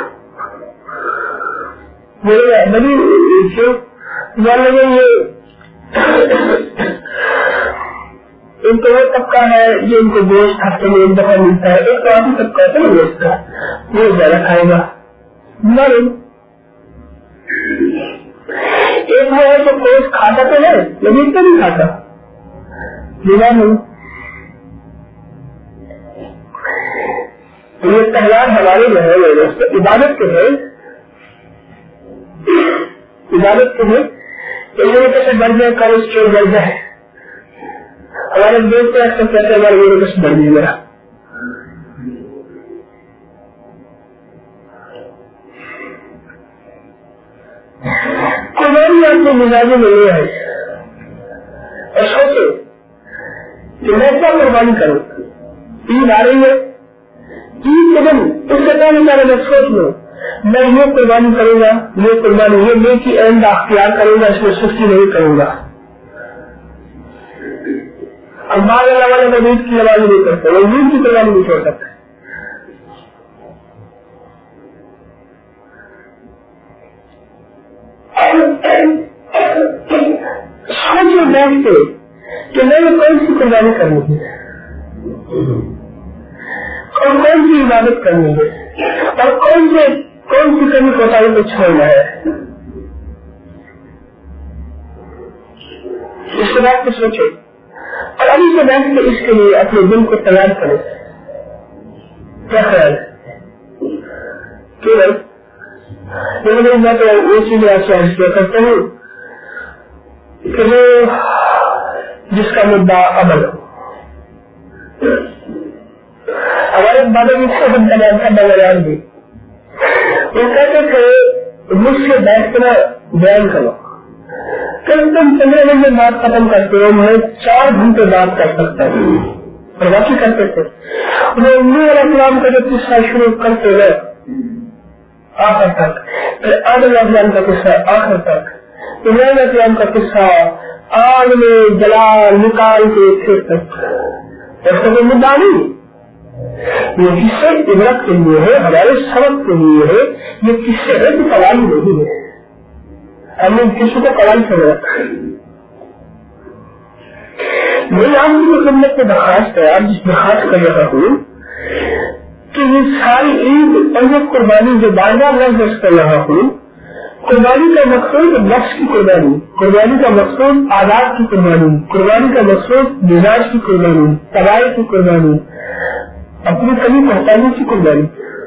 میرے بڑی مان لگے یہ ان کو وہ طبقہ ہے جو ان کو گوشت ہفتے میں ایک دفعہ ملتا ہے. ایک تو آدمی طبقہ ہے نا گوشت کا وہ زیادہ کھائے گا. ایک ہے تو گوشت کھاتا تو ہے لیکن تو نہیں کھاتا. بیمار نہیں. یہ تہوار ہمارے جو ہے عبادت کے ہے عبادت کے ہے کیسے بڑھ جائے کالسٹرول بڑھ جائے. ہمارے دوست اکثر کہتے ہیں ہمارے یونیورس بڑھ جائے گا. قربانی آپ کو مزاجی میں لے آئے اور سوچے کہ میں کیا قربانی کروں. عید آ رہی ہے عید کے دن اس کے پہلے میں میں سوچ لوں میں یہ قربانی کروں گا یہ قربانی یہ نیکی عمدہ اختیار کروں گا اس میں سستی نہیں کروں گا. اب بعض اللہ والے میں عید کی قربانی نہیں کرتے وہ عید کی قربانی نہیں چھوڑ سکتے. سوچو بیٹھ کے کہ میں نے کون سی قربانی کرنی ہے اور کون سی عبادت کرنی ہے اور کون سے کون سی کمی کوتاہی کو چھوڑنا ہے. اس کے بعد کو سوچے اور ابھی سے بیٹھ کے اس کے لیے اپنے دل کو تیار کرے. کیا خیال ہے کیوں نہیں میں تو اسی لیے آپ سے عرض کیا کرتا ہوں کہ وہ جس کا مدعا عمل ہو. ہمارے بابا جی سے ہم تمام کا بغیر بھی وہ کہتے تھے مجھ سے بیٹھ کر بیان کرو کم کم پندرہ گھنٹے بات ختم کرتے ہو میں چار گھنٹے بات کر سکتا ہوں. اور واقعی کرتے تھے انہیں نور علیہ السلام کا جو قصہ شروع کرتے ہوئے آخر تک پھر آدم علیہ السلام کا قصہ آخر تک ابراہیم علیہ السلام کا قصہ آگ میں جلا نکال کے پھر تک ایسا کوئی مدعا نہیں. یہ قصے عبرت کے لیے ہے ہمارے سبق کے لیے ہے. یہ قصے ہے تو قوالی نہیں ہے. ہم نے کسی کو قوالی سے رکھا ہے. میری آپ کی خدمت میں درخواست ہے آپ جس درخواست کر رہا ہوں کہ یہ ساری عید اور یہ قربانی جو بار بار لفظ کر رہا ہوں قربانی کا مقصود نفس کی قربانی قربانی کا مقصود آزاد کی قربانی قربانی کا مقصود مزاج کی قربانی طباع کی قربانی اپنی کمی پہچانے کی قربانی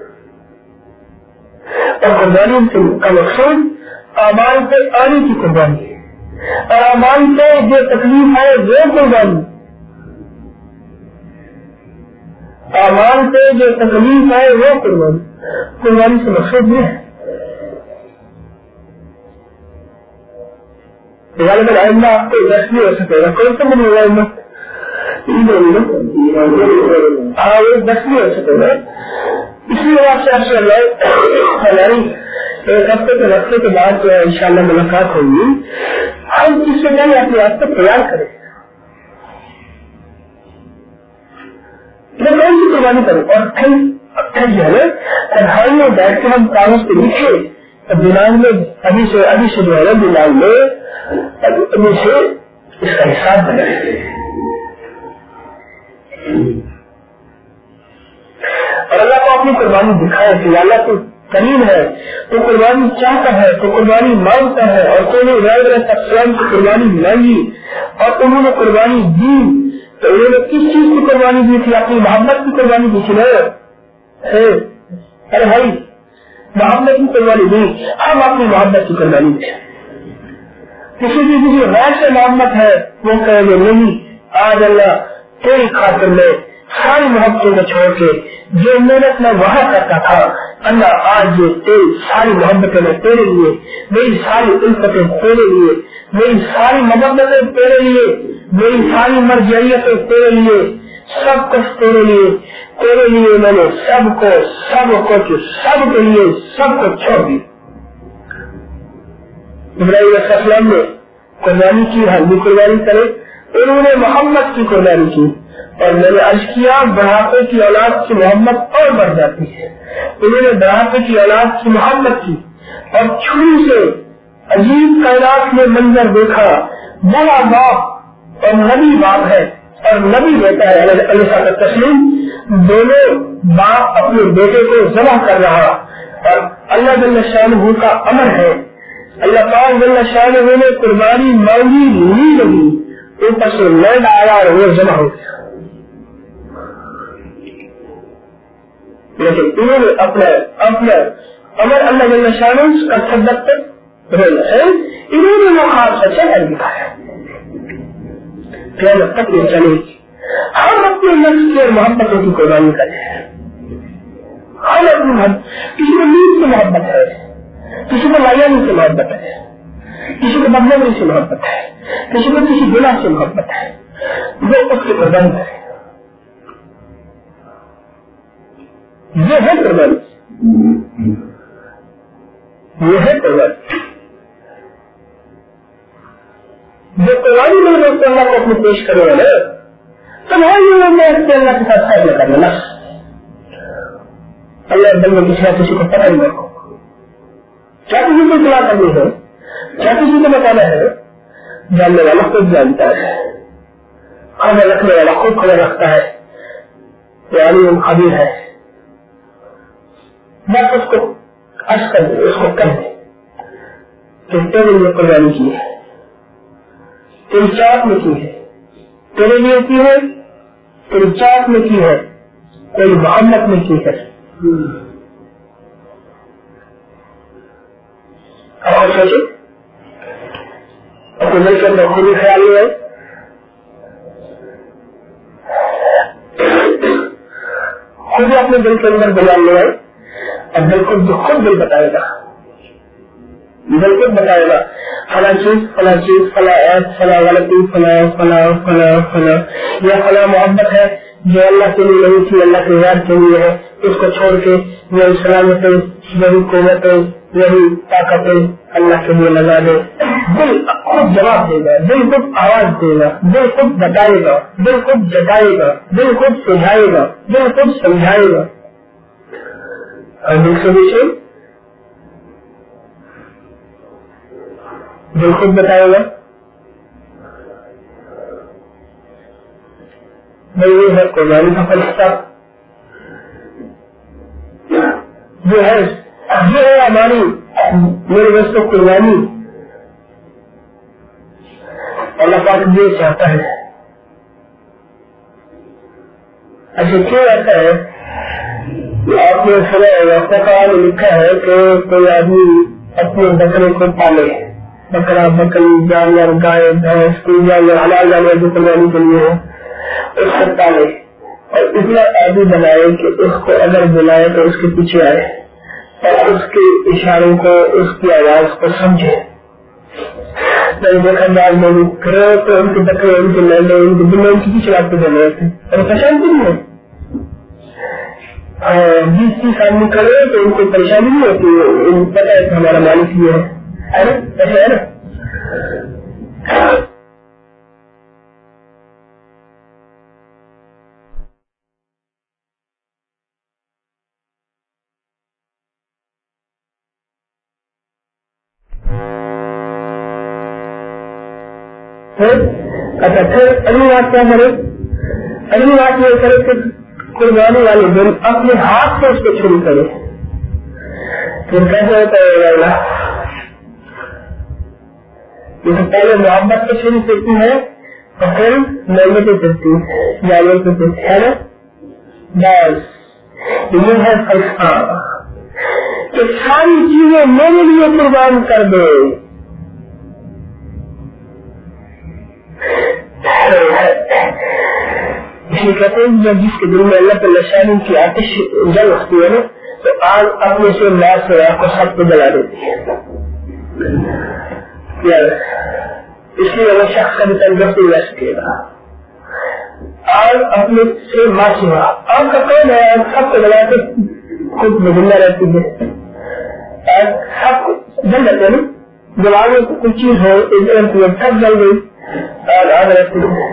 اور قربانی کا مقصود اعمال پہ آنے کی قربانی اور اعمال پہ جو تکلیف ہے وہ قربانی اعمال پہ جو تکلیف ہے وہ قربانی قربانی سے مقصود یہ ہے. غالباً آئندہ آپ کو دس نہیں ہو سکے گا کون سا مجھے آئندہ ہاں وہ دس نہیں ہو سکے گا. اس لیے آپ سے آپ سے ہماری ایک ہفتے کے ہفتے کے بعد جو ہے ان شاء اللہ ملاقات ہوگی. ہم اس سے پہلے اپنے آپ کو تیار کریں میں کون سی قربانی کروں اور پھر پھر جو ہے تنہائی میں بیٹھ کے ہم کاغذ پہ لکھے دماغ میں ابھی سے ابھی سے جو ہے نا دماغ میں ابھی سے اس کا حساب بنائیں. اور اللہ کو اپنی قربانی دکھائے کہ اللہ تو کریم ہے تو قربانی چاہتا ہے تو قربانی مانگتا ہے اور تو نے السلام کی قربانی مانگی اور انہوں نے قربانی دی تو انہوں نے کس چیز کی قربانی دی تھی اپنی محبت کی قربانی دی تھی. ارے بھائی محبت کی قربانی دی ہم اپنی محبت کی قربانی دی. کسی بھی کسی غیر سے محبت ہے وہ کہیں گے نہیں آج اللہ تیری خاطر میں ساری محبتوں کو چھوڑ کے جو محنت میں وہاں کرتا تھا، اللہ آج یہ تیری ساری محبتیں میں تیرے لیے، میری ساری الفتیں تیرے لیے، میری ساری محبتیں تیرے لیے، میری ساری مرجعیتیں تیرے لیے، سب کچھ تیرے لیے، تیرے لیے میں نے سب کو سب کچھ سب کے لیے سب کو چھوڑ دی۔ ابراہیم علیہ السلام نے قربانی کی، ہم بھی قربانی کرے، انہوں نے محمد کی قربانی کی، اور میں نے عرض کیا بڑھاپے کی اولاد کی محبت اور بڑھ جاتی ہے۔ انہوں نے بڑھاپے کی اولاد کی محبت کی اور چھری سے عجیب کائنات میں منظر دیکھا، بڑا باپ اور نبی باپ ہے اور نبی بیٹا ہے اللہ کا تسلیم، دونوں باپ اپنے بیٹے کو ذبح کر رہا، اور اللہ جل شانہ کا امر ہے، اللہ پاک جل شانہ نے قربانی مانگی لی نہیں، اوپر سے لینڈ آیا اور وہ ذبح ہو گیا، لیکن انہوں نے اپنا اپنا امر اللہ جل شانہ کا صدق ہے، انہوں نے وہ خاص سچا کر دکھایا۔ قیامت تک یہ چلے گی، ہم اپنے نفس کی اور محبتوں کی قربانی کریں، ہم اپنی محبت، کسی کو نیند سے محبت ہے، کسی کو لائن سے محبت ہے، کسی کو بدنامی سے محبت ہے، کسی کو کسی گناہ سے محبت ہے، وہ اس کی قربانی کرے، یہ ہے قربانی، یہ ہے قربانی۔ جو قربانی میرے دوست اللہ کو اپنے پیش کرے گا نا، تو میں اس کے اللہ کے ساتھ فیصلہ کرنا نا، اللہ بندے کسی نہ کسی کو پتہ نہیں رکھو، کیا کسی کو اطلاع کرنی ہے، کیا کسی کو بتانا ہے، جاننے والا خود جانتا ہے، خبر رکھنے والا خود خبر رکھتا ہے، عالم خبیر ہے، بس اس کو عرض کر دے، اس کو کر دے کہ تیرے لیے قربانی کی ہے، تیری چاہت میں کی ہے، تیرے لیے کی ہے، تیری چاہت میں کی ہے، تیری محبت میں کی ہے۔ اور سوچے اپنے دل کے اندر خود ہی خیال ہوئے، خود ہی اپنے دل کے اندر بیان لے آئے، اور دل کو جو خود دل بتائے گا، دل خود بتائے گا فلاں چیز فلاں چیز فلاں ایپ فلاں غلطی فلاں فلاں فلاں فلاں یا فلاں محبت ہے جو اللہ کے لیے نہیں تھی، اللہ کے یاد کے لیے ہے، اس کو چھوڑ کے یہی سلامتیں، یہی قوتیں، یہی طاقتیں اللہ کے لیے لگا دے۔ دل خود جواب دے گا، دل خود آواز دے گا، دل خود بتائے گا، دل خود جتائے گا، دل خود سجھائے گا، دل خود سمجھائے گا، اور دل سے پیچھے دل خود بتائے گا۔ یہ ہے قربانی کا فلسفہ، جو ہے یہ ہے ہماری میرے دوستوں قربانی۔ اللہ پاک یہ چاہتا ہے، اچھا کیوں ایسا ہے؟ آپ نے سنا ہوگا لکھا ہے کہ کوئی آدمی اپنے بکرے کو پالے، بکرا بکری جانور گائے بھینس کوئی جانور حلال جانور جو قربانی کے لیے ہے اس کو پالے، اور اتنا عادی بنائے کہ اس کو اگر بلائے تو اس کے پیچھے آئے اور اس کے اشاروں کو، اس کی آواز کو سمجھے۔ میں نے دیکھا بعض لوگ کرے تو ان کے بکرے ان کے لینڈے ان کے بلے ان کے پیچھے راستے بن رہے تھے، اور پریشانی نہیں ہے، بیس تیس آدمی کرے تو ان کو پریشانی نہیں ہوتی، ان پتہ ہے کہ ہمارا مالک یہ ہے، ایسے ہے نا۔ اچھا پھر اگلی بات کیا کرے؟ اگلی بات یہ کرے کہ قربانی والے دن اپنے ہاتھ سے اس کو شروع کرے، پھر کیسے ہوتا ہے؟ جیسے پہلے محبت سے شروع کرتی ہے تو پھر محنتیں کرتی جانور کو کرتی ہے نا، بس یہ ہے فلسفہ کہ ساری چیزیں میرے لیے قربان کر دے۔ یہ کہتے ہیں جب جس کے دل میں اللہ تعالی شان کی آتش جل اٹھتی ہے نا تو آگ اپنے سے مار سے آپ کو سب کو جلا دیتی ہے. اس لیے وہ شخص کا بھی تندرست نہیں رہ سکے گا. آگ اپنے سے مار سے آگ کا کون ہے؟ سب کو جلا کے خود میں زندہ رہتی ہے. سب جل جاتے ہیں نا. جب آگے کوئی چیز ہو سب جل گئی آگ آگ رہتی ہے.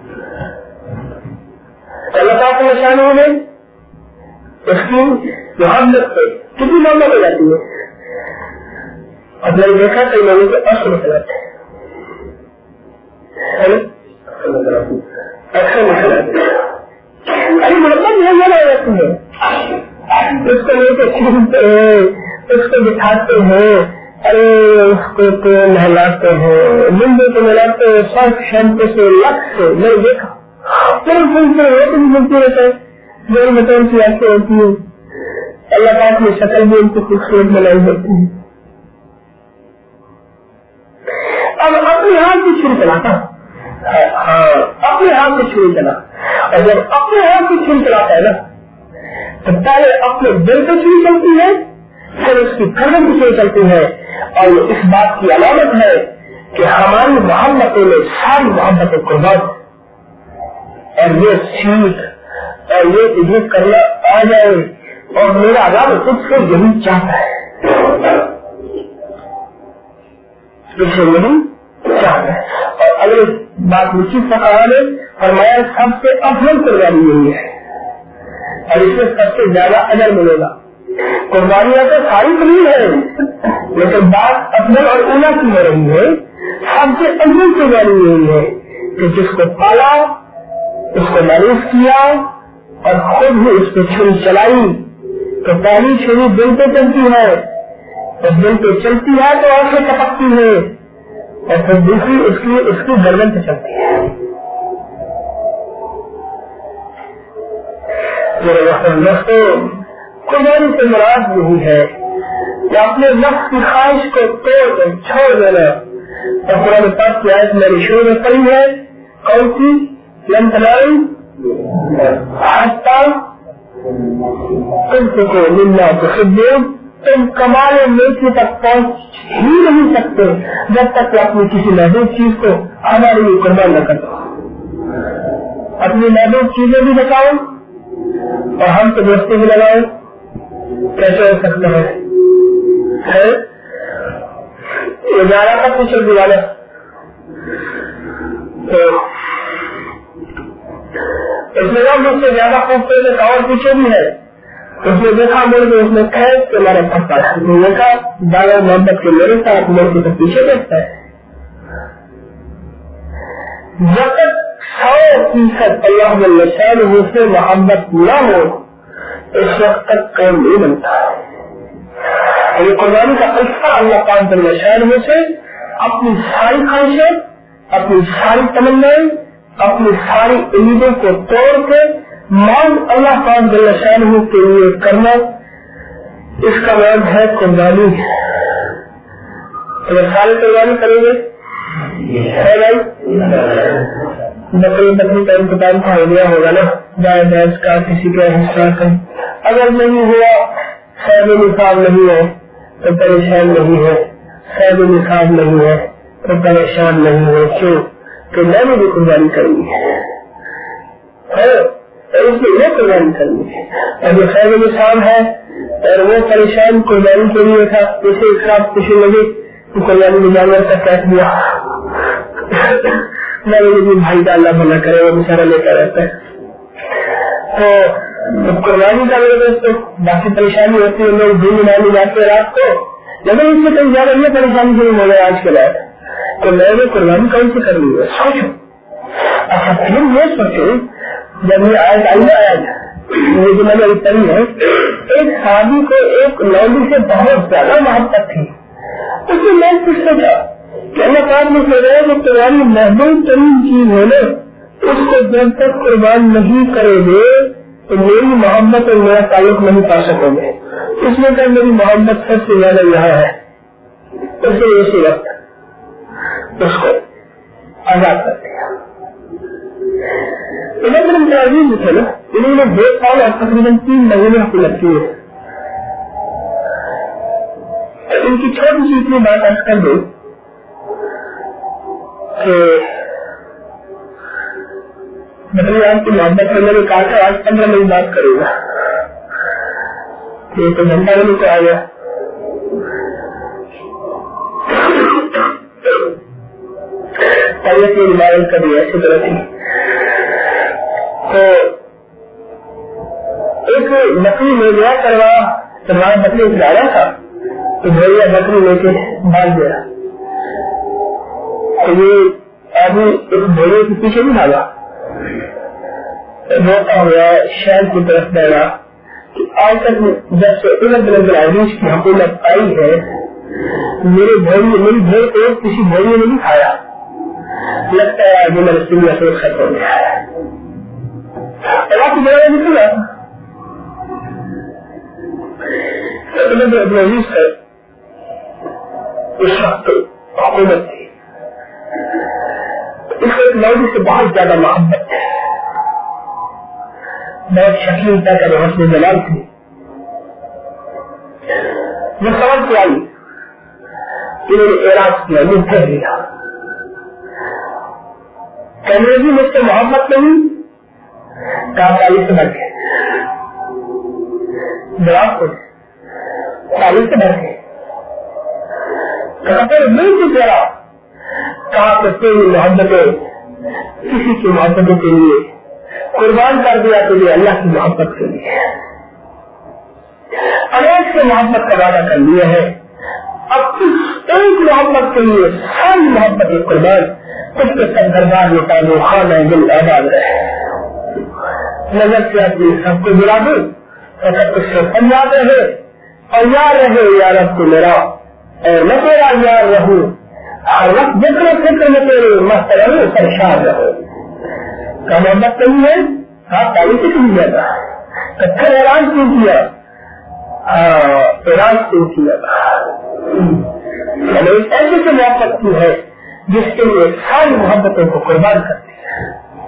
اللہ تعالیٰ کی نشانوں میں اس کی محبت سے کتنی معاملہ ہو جاتی ہے. اب میں نے دیکھا کئی لوگوں کے اصل میں چلاتے ہیں اکثر میں چلاتے ہیں. ارے محبت نہیں زیادہ ہو جاتی ہے. اس کو لے کے کھیلتے ہیں, اس کو بٹھاتے ہیں, ارے اس کو تو نہلاتے ہیں, لمبے کو نہلاتے ہیں, سب شیمپو سے لک سے. میں نے دیکھا ملتی رہتا ہے جو مٹن کی ایسے ہوتی ہے. اللہ پاک نے شکل بھی ان کو خوبصورت بنائی ہوتی ہے. اب اپنے ہاتھ سے چھری چلاتا ہاں اپنے ہاتھ سے چھری چلا. اور جب اپنے ہاتھ سے چھری چلاتا ہے نا تو پہلے اپنے دل سے چھری چلتی ہے, پھر اس کی گردن کی چھری چلتی ہے. اور یہ اس بات کی علامت ہے کہ ہماری محبتوں میں ساری محبتیں قربان اور یہ سیکھ اور یہ عزت کرنا آ جائے. اور میرا رب خود سے یہی چاہتا ہے, اسے یہی چاہتا ہے. اور اگر بات مشکل فقہ نے فرمایا سب سے افضل قربانی یہی ہے اور اس میں سب سے زیادہ اجر ملے گا. قربانیاں تو ساری قبول ہے لیکن بات افضل اور اولا کی ہو رہی ہے. سب سے افضل قربانی یہی ہے کہ جس کو پالا, اس کو معروف کیا اور خود بھی اس پہ چھری چلائی. تو پہلی چھری دل پہ چلتی ہے اور دل پہ چلتی ہے تو اور سے ٹپکتی ہے اور پھر دوسری اس کی اس کی گردن پہ چلتی ہے. میرے دوستوں قربانی سے مراد یہی ہے کہ اپنے نفس کی خواہش کو توڑ کر چھوڑ دینا. اور قرآن پاک کی آیت میں شروع میں پڑھی ہے کون سی لن تنالوا حتى تنفقوا مما تحبون. تم کمال نیکی تک پہنچ ہی نہیں سکتے جب تک کہ اپنی کسی محدود چیز کو ہمارے لیے قربان نہ کر دو. اپنی محدود چیزیں بھی بتاؤ اور ہم تو دوستی بھی لگاؤ. کیسے ہو سکتا ہے گیارہ کا پوچھو دیوالا تو اس میں مجھ سے زیادہ خوبصورت ایک اور پیچھے بھی ہے. اس نے دیکھا مڑ کے اس نے کہا کہ ہمارا پکا ہے. دیکھا دادا محبت کے میرے ساتھ مڑ کے تو پیچھے دیکھتا ہے. جب تک سو فیصد اللہ شان سے محبت نہ ہو اس وقت تک کام نہیں بنتا. یہ قربانی کا فلسفہ اللہ پاک جل شان سے اپنی ساری خواہشیں, اپنی ساری تمنائیں, اپنی ساری امیدوں کو توڑ کے مانگ اللہ پاک جل شانہ کے لیے کرنا, اس کا نام ہے قربانی. اگر سارے قربانی کریں گے بکری بکری کا انتظام کا ہو گیا ہوگا نا, گائے بھینس کا کسی کا حصہ کا. اگر نہیں ہوا صاحب نصاب نہیں ہے تو پریشان نہیں ہے, صاحب نصاب نہیں ہے تو پریشان نہیں ہے. کیوں کہ میں نے بھی قربانی کرنی ہے اور اس میں یہ قربانی کرنی ہے. اور جو صاحب نصاب ہے اور وہ پریشان قربانی کے لیے تھا, اسے خراب خوشی لگی تو قربانی میں جانور کا کیس دیا. میں نے بھی بھائی کا اللہ بھلا کرے وہ بیچارہ لے کر رہتا ہے. تو قربانی کا میرے دوستوں باقی پریشانی ہوتی ہے, لوگ دن منانے جاتے ہیں رات کو, لیکن اس سے کہیں زیادہ یہ پریشانی شروع ہو گیا آج کے بعد. تو میں نے قربانی کون سی کرنی ہے سوچو. اچھا پھر یہ سوچو جب یہ آج آئی آیا یہ جو میں نے پڑھی ہے, ایک شادی کو ایک لوڈی سے بہت زیادہ محبت تھی. اس میں میں کچھ سوچا کہ اللہ پاک نے کہہ رہا ہے کہ تمہاری محبوب ترین چیز ہے نا, اس کو جب تک قربان نہیں کرو گے تو میری محبت اور میرا تعلق نہیں پا سکو گے. اس میں کہ میری محبت سب سے زیادہ یہاں ہے. اس لیے اسی وقت اس کو آزاد کر دیا. تعلیم جو تھے نا انہوں نے دو سال اور تقریباً تین مہینے حکومت کی ہے. ان کی چھوٹی سی اتنی بات آج کر دو کہ مطلب آپ کی محبت میں نے کہا تھا آج پندرہ منٹ بات کرے گا یہ تو گھنٹہ میں تو آ گیا. طبیعت میں عبادت کر دیا اچھی طرح تھی. تو ایک بکری لے گیا کروا تمہارا بکری چلا رہا تھا تو بھیا بکری لے کے بھاگ گیا. تو یہ آدمی ایک بھیڑے کے پیچھے بھی بھاگا روتا ہوا شہر کی طرف بڑھا کہ آج تک جب سے الگ الگ عزیز کی حکومت آئی ہے میرے بھائی میری بھیڑ کو کسی بھائی نے نہیں کھایا. لگتا ہے آج میرا سنگا سے ختم ہو گیا ہے. اور آپ کی جگہ نکل رہا عزیز ہے اس وقت حکومت تھی اس کو ایک لوگوں سے بہت زیادہ محبت ہے بہت شکیلتا کا بہت میں جلال تھی. وہ سمجھ کے آئی انہوں نے اعراض کیا وہ کہہ دیا انگریزی مجھ سے محبت نہیں کہا تعلیم سے بڑھ کے جواب کو تعلیم سے بڑھ کے نہیں تو تیرا کہا کہ تیری محبتیں کسی کی محبتوں کے لیے قربان کر دیا تو یہ اللہ کی محبت کے لیے انیک سے محبت کا وعدہ کر لیا ہے. اب اس ایک محبت کے لیے ساری محبت قربان اس کے سب دربار میں تعلق خانہ دل آباد رہے. نظر سے اپنی سب کو بلا دوں سب اس سے پنجاب رہے اور یار رہے یارب کو میرا اور میں تیرا یار رہوں ہر وقت جتنے فکر میں تیرے محترم پریشان رہو. کا محبت نہیں ہے آپ تعلیم سے کیوں جاتا تو پھر اعلان کیوں کیا اعلان کیوں کیا ایسے سے محبت کی ہے جس کے لیے ساری محبتوں کو قربان کرتی ہے.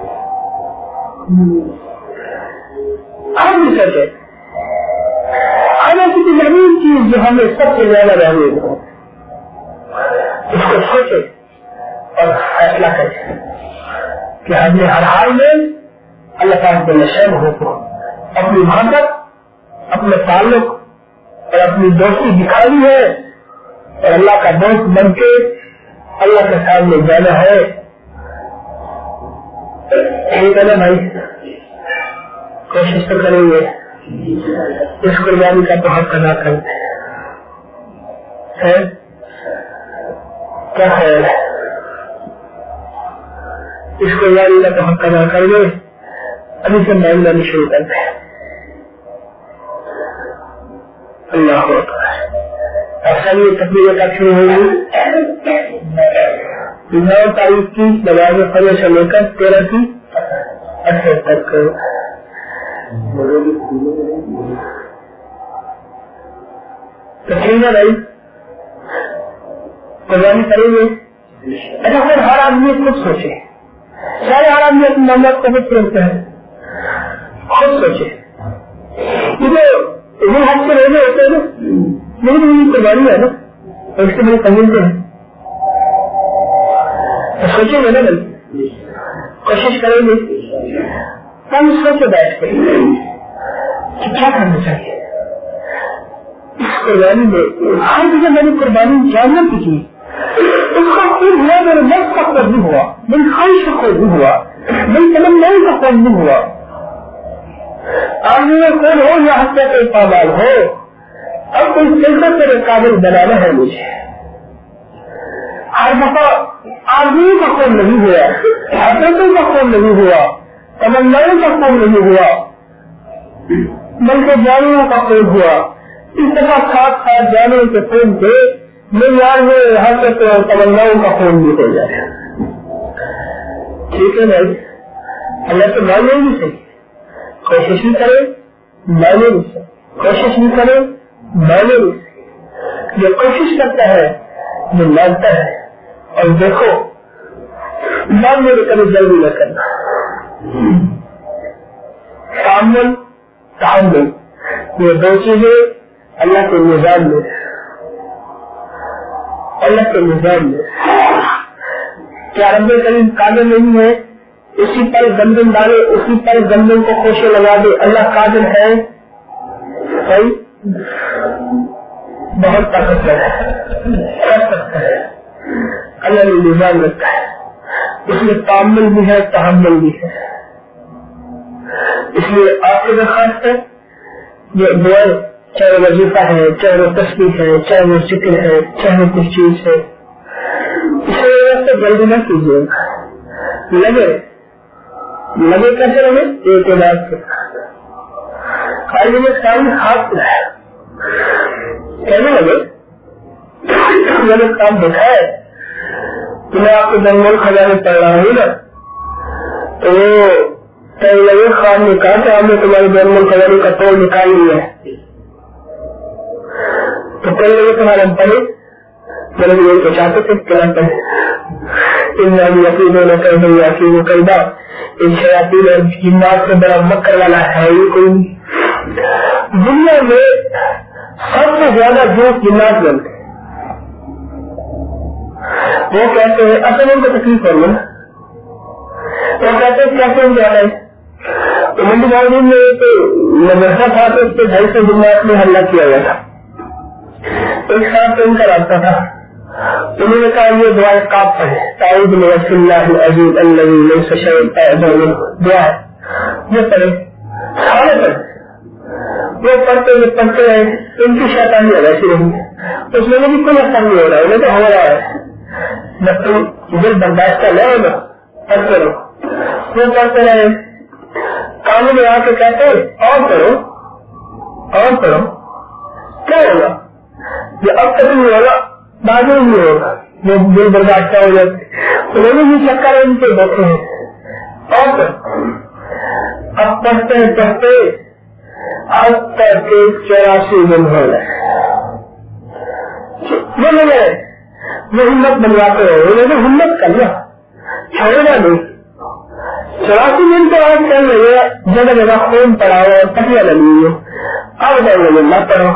آپ بھی سوچے حالانکہ کسی نئی چیز جو ہمیں سب سے زیادہ رہنے ہو اس کو سوچے اور فیصلہ کرے کہ ہم نے ہر حال میں اللہ تعالیٰ کے نشین ہو تو اپنی محبت اپنے تعلق اور اپنی دوستی دکھانی ہے اور اللہ کا دوست بن کے اللہ کے سامنے جانا ہے. ٹھیک ہے نا بھائی کوشش تو کریں گے اس قربانی کا تو حق ادا کرتے ہیں کیا ہے اس قربانی کا تو حق ادا کر گے ابھی سے معاملہ نہیں شروع کرتے ہیں. اللہ ہوتا ہے ایسا یہ تقریر کا شروع ہوگی نو تاریخ کی نواز فجر سے لے کر تیرہ کی اٹھائیس تک تقریر بھائی قربانی کریں گے. اچھا پھر ہر آدمی خود سوچے سارے ہر آدمی اپنے معاملات کو خود سوچتا ہے خود سوچے یہ ہاتھ سے رہنے ہوتے ہیں نا میری میری قربانی ہے نا اس کے میرے سمجھتے ہیں تو سوچیں گے نا بھائی کوشش کریں گے ہم سوچے بیٹھ کے کہ کیا کرنا چاہیے اس قربانی میں. ہر جگہ میں نے قربانی جاننا کی تھی اس کا خود ہوا میرے نفس کا خود نہیں ہوا میری خواہش کا خود نہیں ہوا میری تمنائی کا خود نہیں ہوا. آدمی میں کون ہو یا ہتھیار کا پامال ہو اب کوئی سلسلہ میرے قابل بنانا ہے مجھے. ہر دفعہ آدمی کا خون نہیں ہوا حرکتوں کا خون نہیں ہوا تمناؤں کا خون نہیں ہوا بلکہ جانوروں کا خون ہوا. اس طرح ساتھ ساتھ جانوروں کے خون سے معیار میں حرکت اور تمناؤں کا خون بھی ہو جائے. ٹھیک ہے بھائی اللہ تو مانے بھی صحیح کوشش بھی کرے مانے بھی صحیح کوشش بھی کرے مانے بھی صحیح. جو کوشش کرتا ہے جو مانتا ہے اور دیکھو ماننے میں کبھی جلدی نہ کرنا تعامل تعامل یہ دو چیزیں اللہ کے نظام میں اللہ کے نظام میں کیا رب کریم قادر نہیں ہے اسی پر گندم ڈالے اسی پر گندم کو خوشے لگا دے؟ اللہ قادر ہے صحیح بہت طاقتور ہے کر سکتا ہے اللہ نے نظام رکھا ہے اس میں تعامل بھی ہے تحمل بھی ہے اس لیے آپ کی درخواست ہے یہ دعا چاہے وظیفہ ہے چاہے وہ تسبیح ہے چاہے وہ ذکر ہے چاہے وہ کچھ چیز ہے اس وجہ سے جلدی نہ کیجیے لگے لگے کیسے لگے ایک علاج کے خالی میں سامنے ہاتھ کہنے لگے میں نے کام دیکھا ہے کہ میں آپ کو جنگل خزانے پڑھ رہا ہوں نا تو وہ کہنے لگے خان نے کہا کہ ہم نے تمہارے جنگل خزانے کا توڑ نکال لیا ہے تو کہنے لگے تمہارے ہم پڑھے میں نے یہی کو چاہتے تھے کیا پڑھے ان یقین ہونا کہیں یقین و کئی بات ان شیاطین اور جنات سے بڑا مکر والا ہے یہ کوئی دنیا میں سب سے زیادہ جو جنات بنتے وہ کہتے ہیں اصل ان کو تکلیف ہو نا وہ کہتے ہیں کیسے ہم جا رہے ہیں تو منڈی معلوم میں ایک مدرسہ تھا تو اس پہ ڈھائی سو جنات میں حملہ کیا گیا تھا ایک ساتھ ان کا رابطہ تھا انہوں نے کہا یہ دعا کاپ پڑھے تعوذ برسول اللہ العزیز الذی لیس شیء اعظم دعا یہ پڑھے سارے پڑھے وہ پڑھتے ہوئے پڑھتے رہے ان کی شیطانی ویسی رہی اس میں بھی کوئی اثر نہیں ہو رہا ہے انہیں تو ہو رہا ہے جب تم دل برداشت کر لو نا پڑھتے رہو وہ پڑھتے رہے کانوں میں آ کے کہتے اور کرو اور کرو کیا ہوگا یہ اب تک نہیں ہوگا بعد میں نہیں ہوگا وہ دل برداشت ہو جاتے انہوں نے بھی چکر ان پہ بیٹھے ہیں اور اب پڑھتے پڑھتے اب تک چوراسی دن ہو گئے وہ لگے وہ ہمت بنواتے رہے انہوں نے ہمت کرنا چھوڑے گا نہیں چوراسی دن تو آج کل رہے جگہ جگہ خون پڑا ہو اور پٹیاں لگی ہوئی اب لگے نہ پڑھو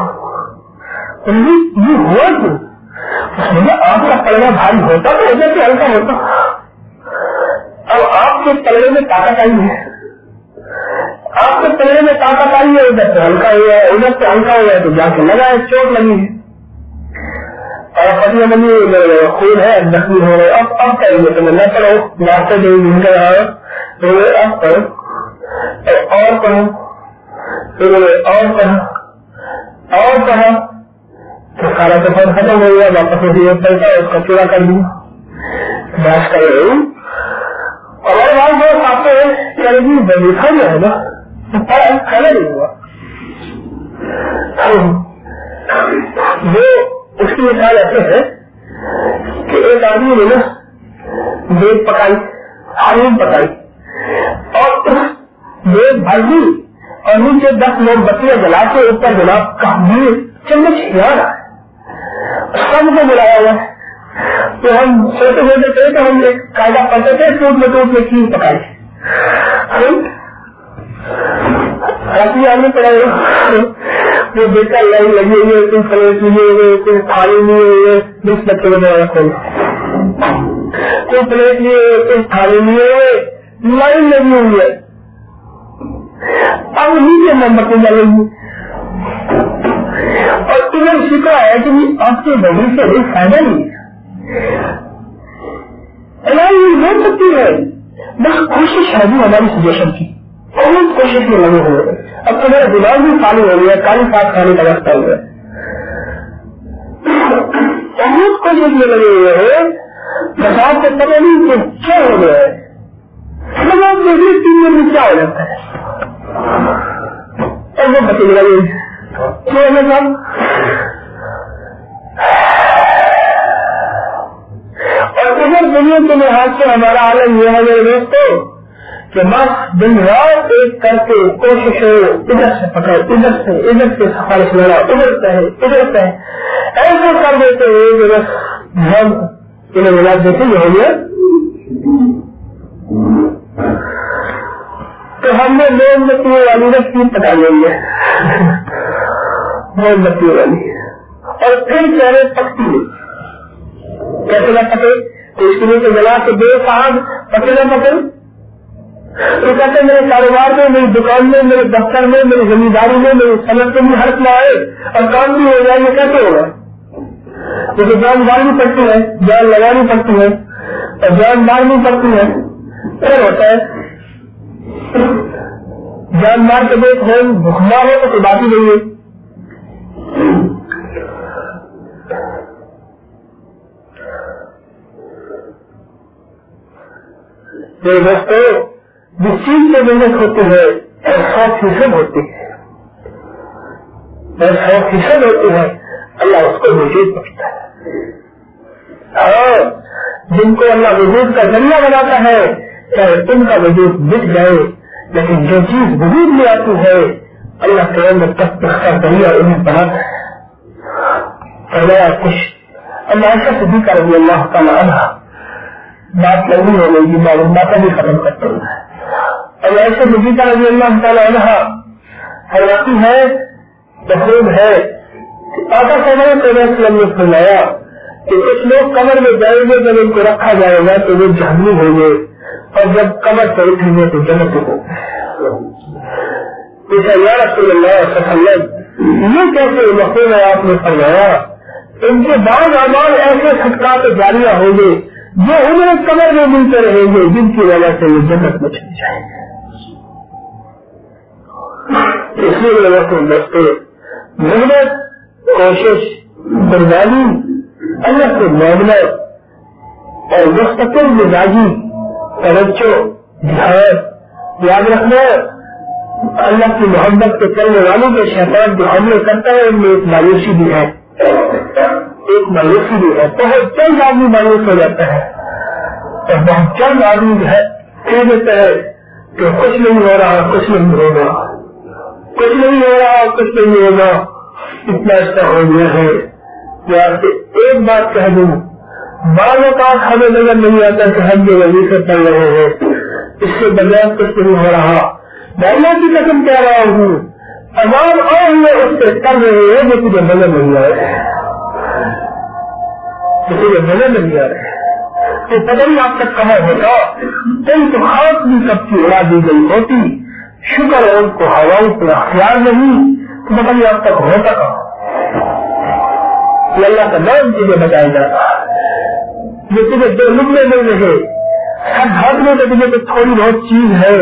یہ ہوا کیوں آپ کا پلڑا بھاری ہوتا تو ادھر سے ہلکا ہوتا اب آپ کے پلڑے میں طاقت آئی ہے آپ کے پلڑے میں طاقت آئی ہے ادھر سے ہلکا ہوا ہے ادھر سے ہلکا ہوا ہے تو جا کے لگا ہے چوٹ لگی ہے اور پتیاں بنی خون ہے زخمی ہو رہے اب اب کہیں گے تو میں نہ پڑھو ڈاکٹر جو گھوم کر آؤ تو اب پڑھو اور پڑھو پھر اور پڑھو اور پڑھو تو سارا تو فن ختم ہو گیا واپس پیسہ اس کا پورا کر دوں بات کر رہے ہوں اور بات جو آپ وظیفہ جو ہے نا کھانا نہیں ہوا وہ اس کی مثال ایسے ہے کہ ایک آدمی نے نا دیگ پکائی حلیم پکائی اور اس دیگ بھاجی اور نیچے دس موم بتیاں جلا کے اوپر جناب کھانے چمچ ہلا رہا ہے سب کو بلایا ہوا ہے تو ہم سوچتے ہوتے تھے تو ہم ایک قاعدہ پڑھتے تھے ٹوٹ میں ٹوٹ میں کھیر پکائی ایسی آدمی پڑھائی جو بیٹا لائن لگی ہوئی ہے کوئی پلیٹ لیے ہوئے کوئی تھالی لیے ہوئے بیس بچے وغیرہ کوئی کوئی پلیٹ لیے ہوئے کوئی تھالی لیے ہوئے لائن لگی ہوئی ہے اب نیچے نمبر کو ڈالیں گے اور تمہیں سیکھا ہے کہ آپ کے بدل سے کوئی فائدہ نہیں ہے ہو سکتی ہے بس کوشش ہے بھی ہماری سجیشن کی بہت کوشش میں لگے ہوئے اب تو میرا دماغ بھی خالی ہو گیا کالی ساتھ کھانے کا وقت ہو گیا بہت کوشش میں لگے ہوئے ہیں بسات سے پتہ نہیں کہ کیا ہو گیا ہے تین دن میں کیا ہو جاتا ہے اور وہ بچے لگے صاحب اور ادھر دنیا کے لحاظ سے ہمارا عالم یہ ہے میرے دوستوں کہ بس دن رات ایک کر کے کوشش ہو ادھر سے پکڑ ادھر سے ادھر سے سفارش لڑا ادھر سے ہے ادھر سے ایسا کر دیتے ہیں کہ بس ہم انہیں ملا دیتے یہ ہو گیا تو ہم نے موم بتی والی رکھی پٹا لیں گے موم بتی والی اور پھر کہہ رہے پکتی نہیں کیسے نہ پکے تو اس کے لیے تو جلا کے دے صاحب پکے نہ پکے تو کہتے ہیں میرے کاروبار میں میری دکان میں میرے دفتر میں میری زمینداری میں میری صنعت میں حرف نہ آئے اور کام بھی ہو جائے یہ کیسے ہوگا کیونکہ جان مارنی پڑتی ہے جان لگانی پڑتی ہے اور جان مارنی پڑتی ہے پھر ہوتا ہے جان مار کے دیکھ ہو بھوکنا ہو تو بات ہی نہیں ہے میرے دوستوں جس چیز میں محنت ہوتی ہے سو فیصد ہوتی ہے سو فیصد ہوتی ہے اللہ اس کو وجود بخشتا ہے اور جن کو اللہ وجود کا ذریعہ بناتا ہے چاہے تم کا وجود مٹ جائے لیکن جو چیز وجود میں آتی ہے اللہ قیامت تک کا ذریعہ انہیں بناتا ہے فرمایا کچھ اللہ کا صدیقہ رضی اللہ تعالیٰ عنہ بات لگی ہو گئی معلوم باتیں بھی ختم کرتے ہیں اور ایسے صدیقہ رضی اللہ تعالیٰ عنہ حیراتی ہے محروم ہے آقا صلی اللہ علیہ وسلم نے فرمایا کہ کچھ لوگ قبر میں جائیں گے جب ان کو رکھا جائے گا تو وہ جہنمی ہوں گے اور جب قبر سے اٹھیں گے تو جنت ہوں گے یا رسول اللہ صلی اللہ علیہ وسلم یہ کیسے مفہوم ہے آپ نے فرمایا ان کے بعض اعمال ایسے خطرات جاریہ ہوں گے جو انہیں قبر میں ملتے رہیں گے جن کی وجہ سے وہ جنت میں چلے جائیں گے اس لیے وجہ سے دوستوں محنت کوشش قربانی اللہ سے مانگنا اور مستقل مزاجی توجہ دھیان یاد رکھنا اللہ کی محبت کے چلنے والوں کے شیطان جو حملے کرتا ہے ان میں ایک مایوسی بھی ہے ایک مایوسی بھی ہے بہت چند آدمی مایوس ہو جاتا ہے اور بہت چند آدمی جو ہے کہہ دیتا ہے کہ کچھ نہیں ہو رہا کچھ نہیں ہوگا کچھ نہیں ہو رہا کچھ نہیں ہوگا اتنا ایسا ہو گیا ہے یا ایک بات کہہ دوں بعض اوقات ہمیں نظر نہیں آتا کہ ہم جو وظیفے پڑھ رہے ہیں اس کے بغیر کچھ نہیں ہو رہا میں اللہ کی قسم کہہ رہا ہوں تمام اور یہ اس سے کر رہے ہیں جو تجھے نظر نہیں آ رہے کسی کو نظر نہیں آ رہے تو پتہ نہیں آپ تک کہاں ہوگا ان کو خاص بھی سب کی اڑا دی گئی ہوتی شکر ہے ان کو ہواؤں پر اختیار نہیں تو پتہ نہیں آپ تک ہوتا کہاں اللہ کا نام تجھے بتایا جاتا جو تجھے دو لمبے مل رہے ہر ہاتھ میں تو تجھے تو تھوڑی بہت چیز ہے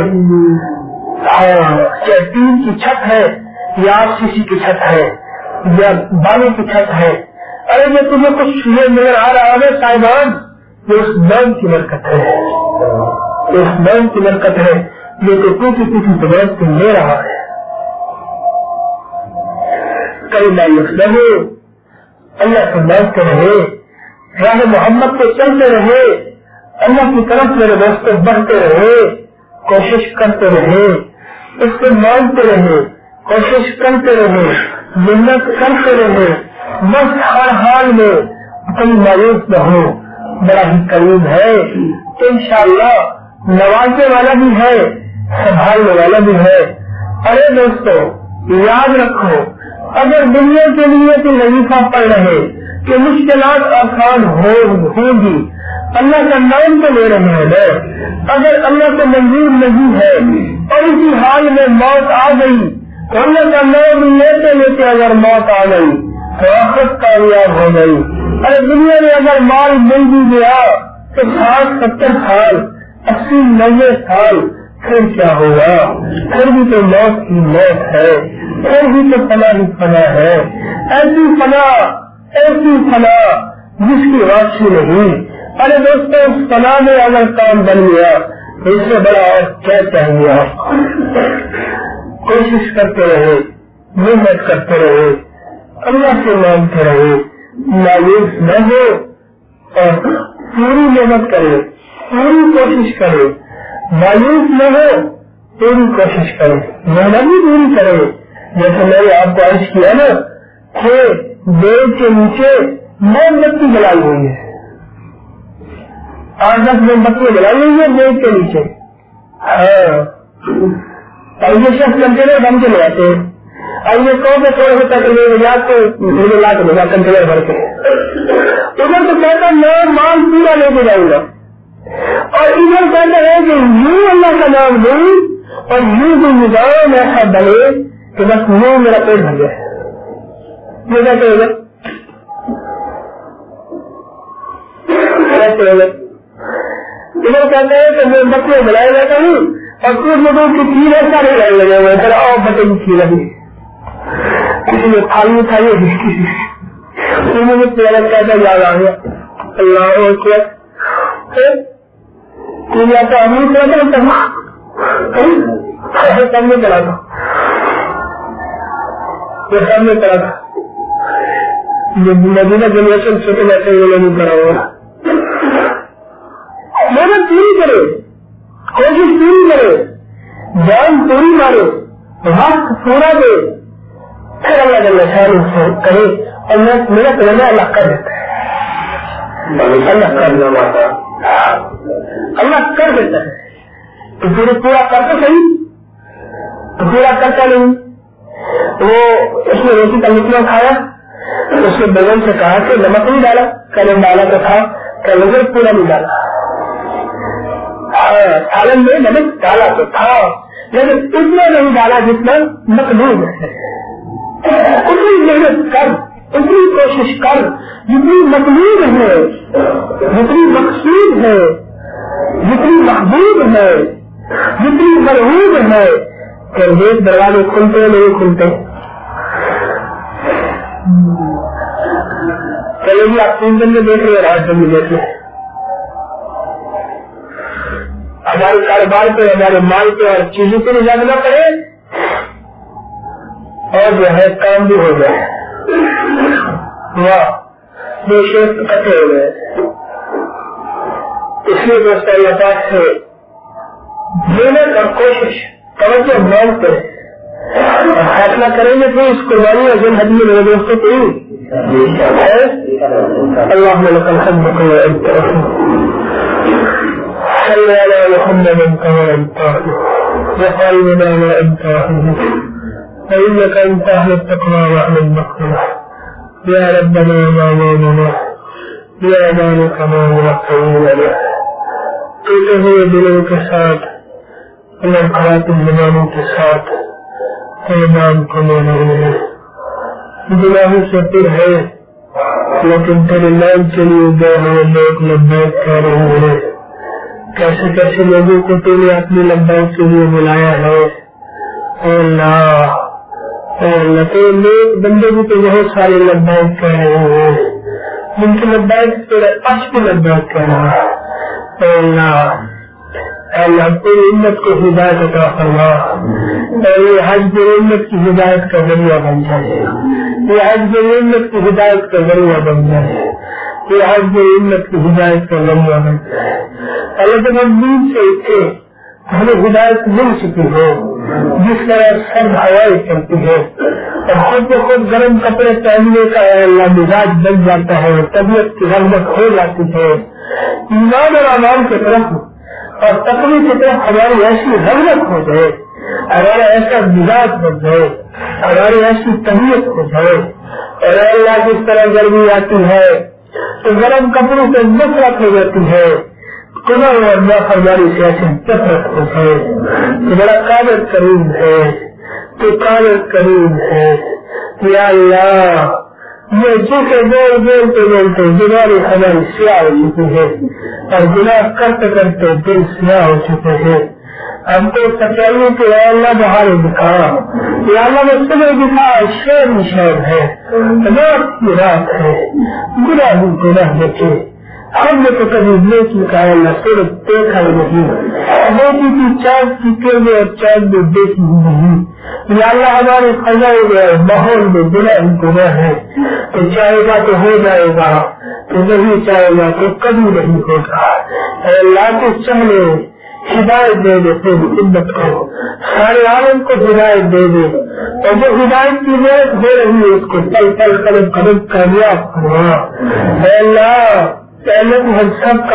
چاہے ٹین کی چھت ہے یا آر سی سی کی چھت ہے یا بالوں کی چھت ہے ارے جو تمہیں کچھ یہ نظر آ رہا ہے صاحبان یہ اس نام کی برکت ہے اس نام کی برکت ہے جو کہ کسی کسی ضرورت سے لے رہا ہے کئی مایوس نہ ہو اللہ سے مانگتے رہے راہ محمد کو چلتے رہے اللہ کی طرف میرے دوستوں بڑھتے رہے کوشش کرتے رہے اس کو مانگتے رہے کوشش کرتے رہے محنت کرتے رہے بس ہر حال میں کوئی مایوس نہ ہو بڑا ہی قریب ہے تو انشاءاللہ نوازنے والا بھی ہے سنبھالنے والا بھی ہے ارے دوستوں یاد رکھو اگر دنیا کے لیے تو وظیفہ پڑھ رہے کہ مشکلات آسان ہوں گی اللہ کا نام تو لے رہے ہیں نا اگر اللہ کو منظور نہیں ہے اور اسی حال میں موت آ گئی تو اللہ کا نام لیتے لیتے اگر موت آ گئی تو آخرت کامیاب ہو گئی ارے دنیا میں اگر مال مل بھی گیا تو ساٹھ ستر سال اسی نوے سال پھر کیا ہوگا پھر بھی تو موت کی موت ہے پھر بھی تو فنا ہی فنا ہے ایسی فنا ایسی فنا جس کی واپسی نہیں ارے دوستوں اس فنا میں اگر کام بن گیا تو اس سے بڑا اور کیا چاہیے آپ کوشش کرتے رہے محنت کرتے رہے اللہ سے مانگتے رہے مایوس نہ ہو اور پوری محنت کرے پوری کوشش کرے مایوس نہ ہو پوری کوشش کرے محنت بھی پوری کرے جیسے میں نے آپ کو عرض کیا نا کہ بیل کے نیچے موم بتی جلائی ہوئی ہے آٹھ دس موم بتی جلائی ہوئی ہے بیل کے نیچے ہاں اور یہ شخص کنٹینر بن کے لے آتے ہیں. اور یہ کہو کہ تھوڑا سا پیٹرول یا تو مجھے لا کے لگا کنٹینر بھر کے ادھر تو کہتا میں مال پورا لے کے جاؤں گا, اور ادھر کہتا ہے کہ یوں اللہ کا نام دوں اور یوں بھی نظام ایسا بنے کہ بس یوں میرا پیٹ بھر جائے. یہ کیسے ہوگا؟ کیسے ہوگا؟ ادھر کہتا ہے کہ میں بچے بلایا جاتا ہوں اور کچھ لوگوں کی تین ایسا نہیں لگنے لگے ہوئے پھر اور بچے کی کھی لگی کسی نے تھالی اٹھائی مجھے پیرت کیسا یاد آ گیا. اللہ اکبر یا تو امیر کرتا سامنے چلا تھا یہ سامنے چلا تھا مدینہ جنریشن چھوٹے جیسے وہ لوگ کرا ہوا محنت پوری کرے کوشش پوری کرے جان پوری مارے وقت پورا دے پھر اللہ جل شانہ کرے اور محنت لینا اللہ کر دیتا ہے. اللہ کر دیتا اللہ کر دیتا ہے تو پھر پورا کرتا صحیح تو پورا کرتا نہیں. وہ اس نے روٹی کا لکما کھایا اس نے بیگم سے کہا کہ نمک نہیں ڈالا کلم ڈالا تو تھا کلم پورا نہیں ڈالا. سالن میں نمک ڈالا تو تھا لیکن اتنا نہیں ڈالا جتنا مقبول ہے. اتنی محنت کر اتنی کوشش کر جتنی مقبول ہے جتنی مقصود ہے جتنی محبوب ہے جتنی مرغوب ہے کہ ایک دروازے کھلتے نہیں کھلتے. چلے جی آپ تین دن میں دیکھ رہے آٹھ دن میں دیکھ لیں ہمارے کاروبار پہ ہمارے مال پہ اور چیزوں پہ نہیں جاننا پڑے اور جو ہے کام بھی ہو جائے. واہ دو شیخ اکٹھے ہو گئے. اس لیے دوست اللہ پاک سے محنت اور کوشش توجہ مان کریں اور فیصلہ کریں گے تو اس قربانی اور جن حد میں میرے دوستوں کو اللهم لك الحمد كما انت صل على محمد كما انت وقال لنا ما انت فانك انت اهل التقوى واهل المغفرة يا ربنا ما مولانا يا مالك ما موكلنا له تو ہوئے دلوں کے ساتھ خاتم زمانوں کے ساتھ نام کو نہیں گناہوں سے پھر ہے لیکن تیرے نام کے لیے گئے ہوئے لوگ لبیک کہہ رہے ہیں. کیسے کیسے لوگوں کو تو نے اپنی لبیک کے لیے بلایا ہے. اے اللہ اے اللہ تو نیک بندے بھی تو بہت سارے لبیک کہہ رہے ہیں جن کی لبیک تیرے عرش پہ لبیک کہہ رہا ہے. اے اللہ اے اللہ تیری امت کو ہدایت عطا فرما. یہ حج کی امت کی ہدایت کا ذریعہ بن جائے. یہ حج کی امت کی ہدایت کا ذریعہ بن جائے. یہ حج کی امت کی ہدایت کا ذریعہ بن جائے. اللہ جب ہم دین سے اٹھے ہمیں ہدایت مل چکی ہے جس طرح سرد ہوائیں چلتی ہے اور خود کو خود گرم کپڑے پہننے کا اللہ مزاج بن جاتا ہے. طبیعت کی رغبت ہو جاتی ہے ایمان اور اعمال کی طرف اور تقوی کی طرف ہماری ایسی رغبت ہو جائے ہمارا ایسا مزاج بن جائے ہماری ایسی طبیعت ہو جائے. اور اللہ جس طرح گرمی آتی ہے تو گرم کپڑوں سے نفرت ہو جاتی ہے گناہ اور نافرمانی سے ایسی نفرت ہو جائے. تو بڑا قابل کریم ہے تو قابل کریم ہے. یا اللہ یہ چونکہ بول بولتے بولتے گناہ ہماری سیاہ ہو چکی ہے اور گناہ کرتے کرتے دل سیاہ ہو چکے ہیں. ہم کو سچائیوں کے اللہ بہار دکھا یا اللہ میں صبح دکھا شیر شیر ہے رات کی رات ہے گناہ ہی گناہ دیکھے. ہم نے تو کبھی نیکی کا اللہ صرف دیکھا نہیں بیٹی کی چاند کی کرنے اور چاند میں دیکھی نہیں. یا اللہ ہمارے فضائے میں ماحول میں گناہ ہی گناہ ہے. تو چاہے گا تو ہو جائے گا تو نہیں چاہے گا تو کبھی نہیں ہوگا. اے اللہ کو چاہے ہدایت دے دے پھر امت کو سارے عالم کو ہدایت دے دے اور جو ہدایت کی ضرورت ہو رہی ہے اس کو پل پل قدم قدم کامیاب کروا. اے اللہ پہلے ہم سب کا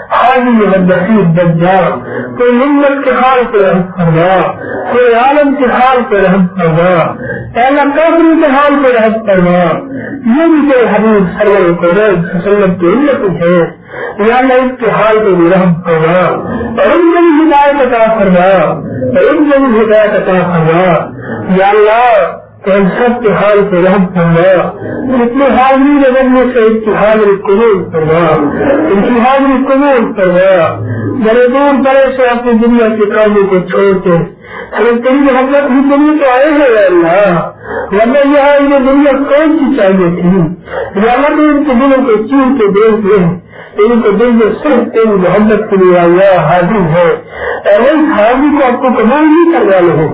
حاضر والنصیب بن جا، کوئی امت کے حال پہ رحم فرما، کوئی عالم کے حال پہ رحم فرما، اے اللہ کافروں کے حال پہ رحم فرما، یہ بھی تیرے حبیب صلی اللہ علیہ وسلم کی امت ہے، یا اللہ اس کے حال پہ بھی رحم فرما اور ان کو بھی ہدایت عطا فرما اور ان کو بھی ہدایت عطا فرما، یا اللہ ان سب کے حال پہ رحم فرما، اتنے حاضری لگنے سے ان کی حاضری قبول فرما، ان کی حاضری قبول فرما، بڑے دور بڑے سے اپنی دنیا کے کاموں کو چھوڑ کے ہمیں تیری حضرت بھی دنیا تو آئے ہیں یا اللہ، ورنہ یہاں یہ دنیا کون سی چاہیے تھی، یا اللہ ان کے دلوں کو چین کے دیکھ لیں، ان کو دل میں صرف تیری محبت کے لیے اللہ حاضر ہے، اور اس حاضری کو آپ کو قبول نہیں کروا لے،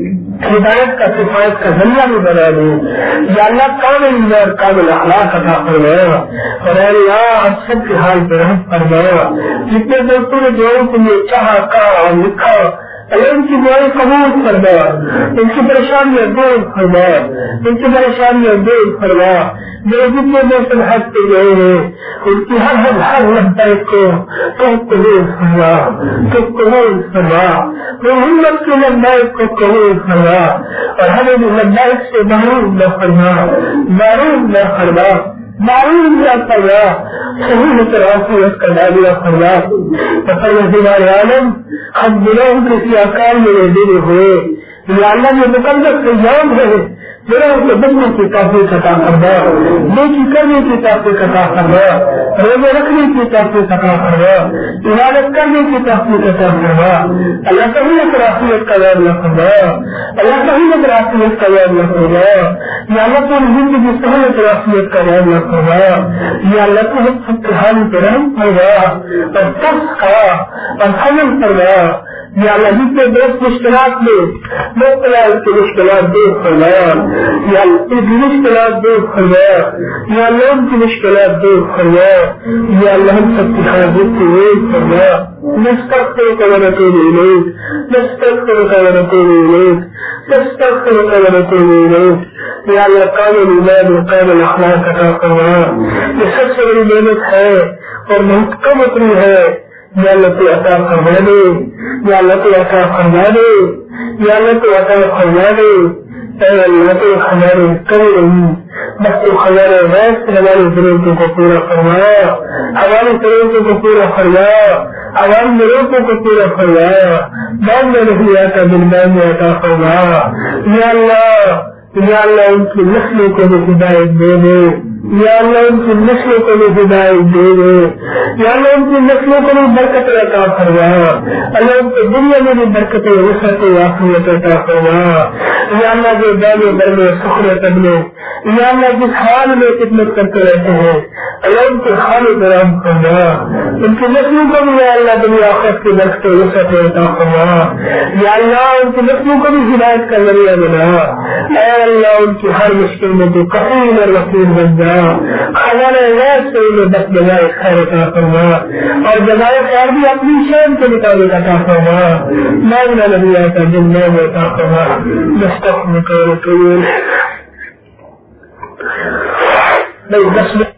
ہدایت کا کفایت کا ذریعہ بھی بنا دے، یا اللہ کامل اور کامل اخلاق عطا فرمایا، اور اے اللہ ہم سب کے حال پہ رحم فرمایا، جتنے دوستوں نے دعاؤں کے لیے چاہا کہا اور لکھا اللہ ان کی دعائیں قبول فرما، ان کی پریشانیاں دور فرما، ان کی پریشانیاں دور فرما، جو جتنے دوست حج پہ گئے ہیں ان کی ہر ہر ہر لبیک کو تو قبول فرما، تو قبول فرما، وہ ہمت کی لبیک کو قبول فرما، اور ہمیں بھی لبیک سے محروم نہ فرما، محروم نہ فرما، معلوم نہ فرما، صحیح ترافیت کا دعویٰ فرما، پروردگار عالم ہم گناہوں کے سیاکار میں ڈرے ہوئے، یا اللہ یہ مقدس ایام ہے، گناہوں کو بچنے کی توفیق عطا فرما، نیکی کرنے کی توفیق عطا فرما، روزے رکھنے کی توفیق عطا فرما، عبادت کرنے کی توفیق عطا فرما، اللہ صحیح ترافیت کا دعویٰ فرما، اللہ صحیح ترافیت کا دعویٰ فرما، یا اللہ تو زندگی صحیح ترافیت کا دعویٰ فرما، یا اللہ تو ہم سب کے حال پہ رحم فرما اور ترس کا اور حمل فرما، یا اللہ جتنے دوست مشکلات میں مبتلا ان کی مشکلات دور فرما، یا اللہ ان کی مشکلات دور فرما، یا اللہ ان کی مشکلات دور فرما، یا اللہ ہم سب کی حاضر کی وید فرما، نستغفرک ونتوب الیک، نستغفرک ونتوب الیک، نستغفرک ونتوب الیک، یا اللہ کامل ایمان و کامل اخلاق عطا فرما، یہ سب سے بڑی نعمت ہے اور بہت کم اتنی ہے، یا اللہ تو عطا فرما دے، یا اللہ تو عطا فرما دے، یا اللہ تو عطا فرما دے، اے اللہ تو ہمارے کبھی نہیں بس تو ہمارے ویس سے ہماری ضرورتوں کو پورا فرما، ہماری ضرورتوں کو پورا فرما، ہماری ضرورتوں کو پورا فرما، مانگنے نہیں آتا دل مانگنے عطا فرما، یا اللہ یا اللہ ان کی نسلوں کو بھی ہدایت دے دے، یا اللہ ان کی نسلوں کو بھی ہدایت دے دے، یا اللہ ان کی نسلوں کو بھی برکت عطا فرما، اللہ ان کو دنیا میں بھی برکت وسعت و عافیت عطا فرما، یا اللہ جو دانے در میں سخرے تبنے، یا اللہ جس حال میں خدمت کرتے رہتے ہیں اللہ ان کے حال میں رحم فرما، ان کی نسلوں کو بھی یا اللہ دنیا آخرت کی برکت و وسعت عطا فرما، یا اللہ ان کی نسلوں کو بھی ہدایت کا ذریعہ بنا، اے اللہ ان کی ہر مشکل میں تو کفیل اور وکیل بن جا، ہمارے غیر سے انہیں بس بجائے خیر عطا فرما، اور بجائے خیر بھی اپنی شان کے مطابق عطا فرما، مانگنا نبی آتا جن میں عطا فرما، مستقبل کرو تو نہیں دس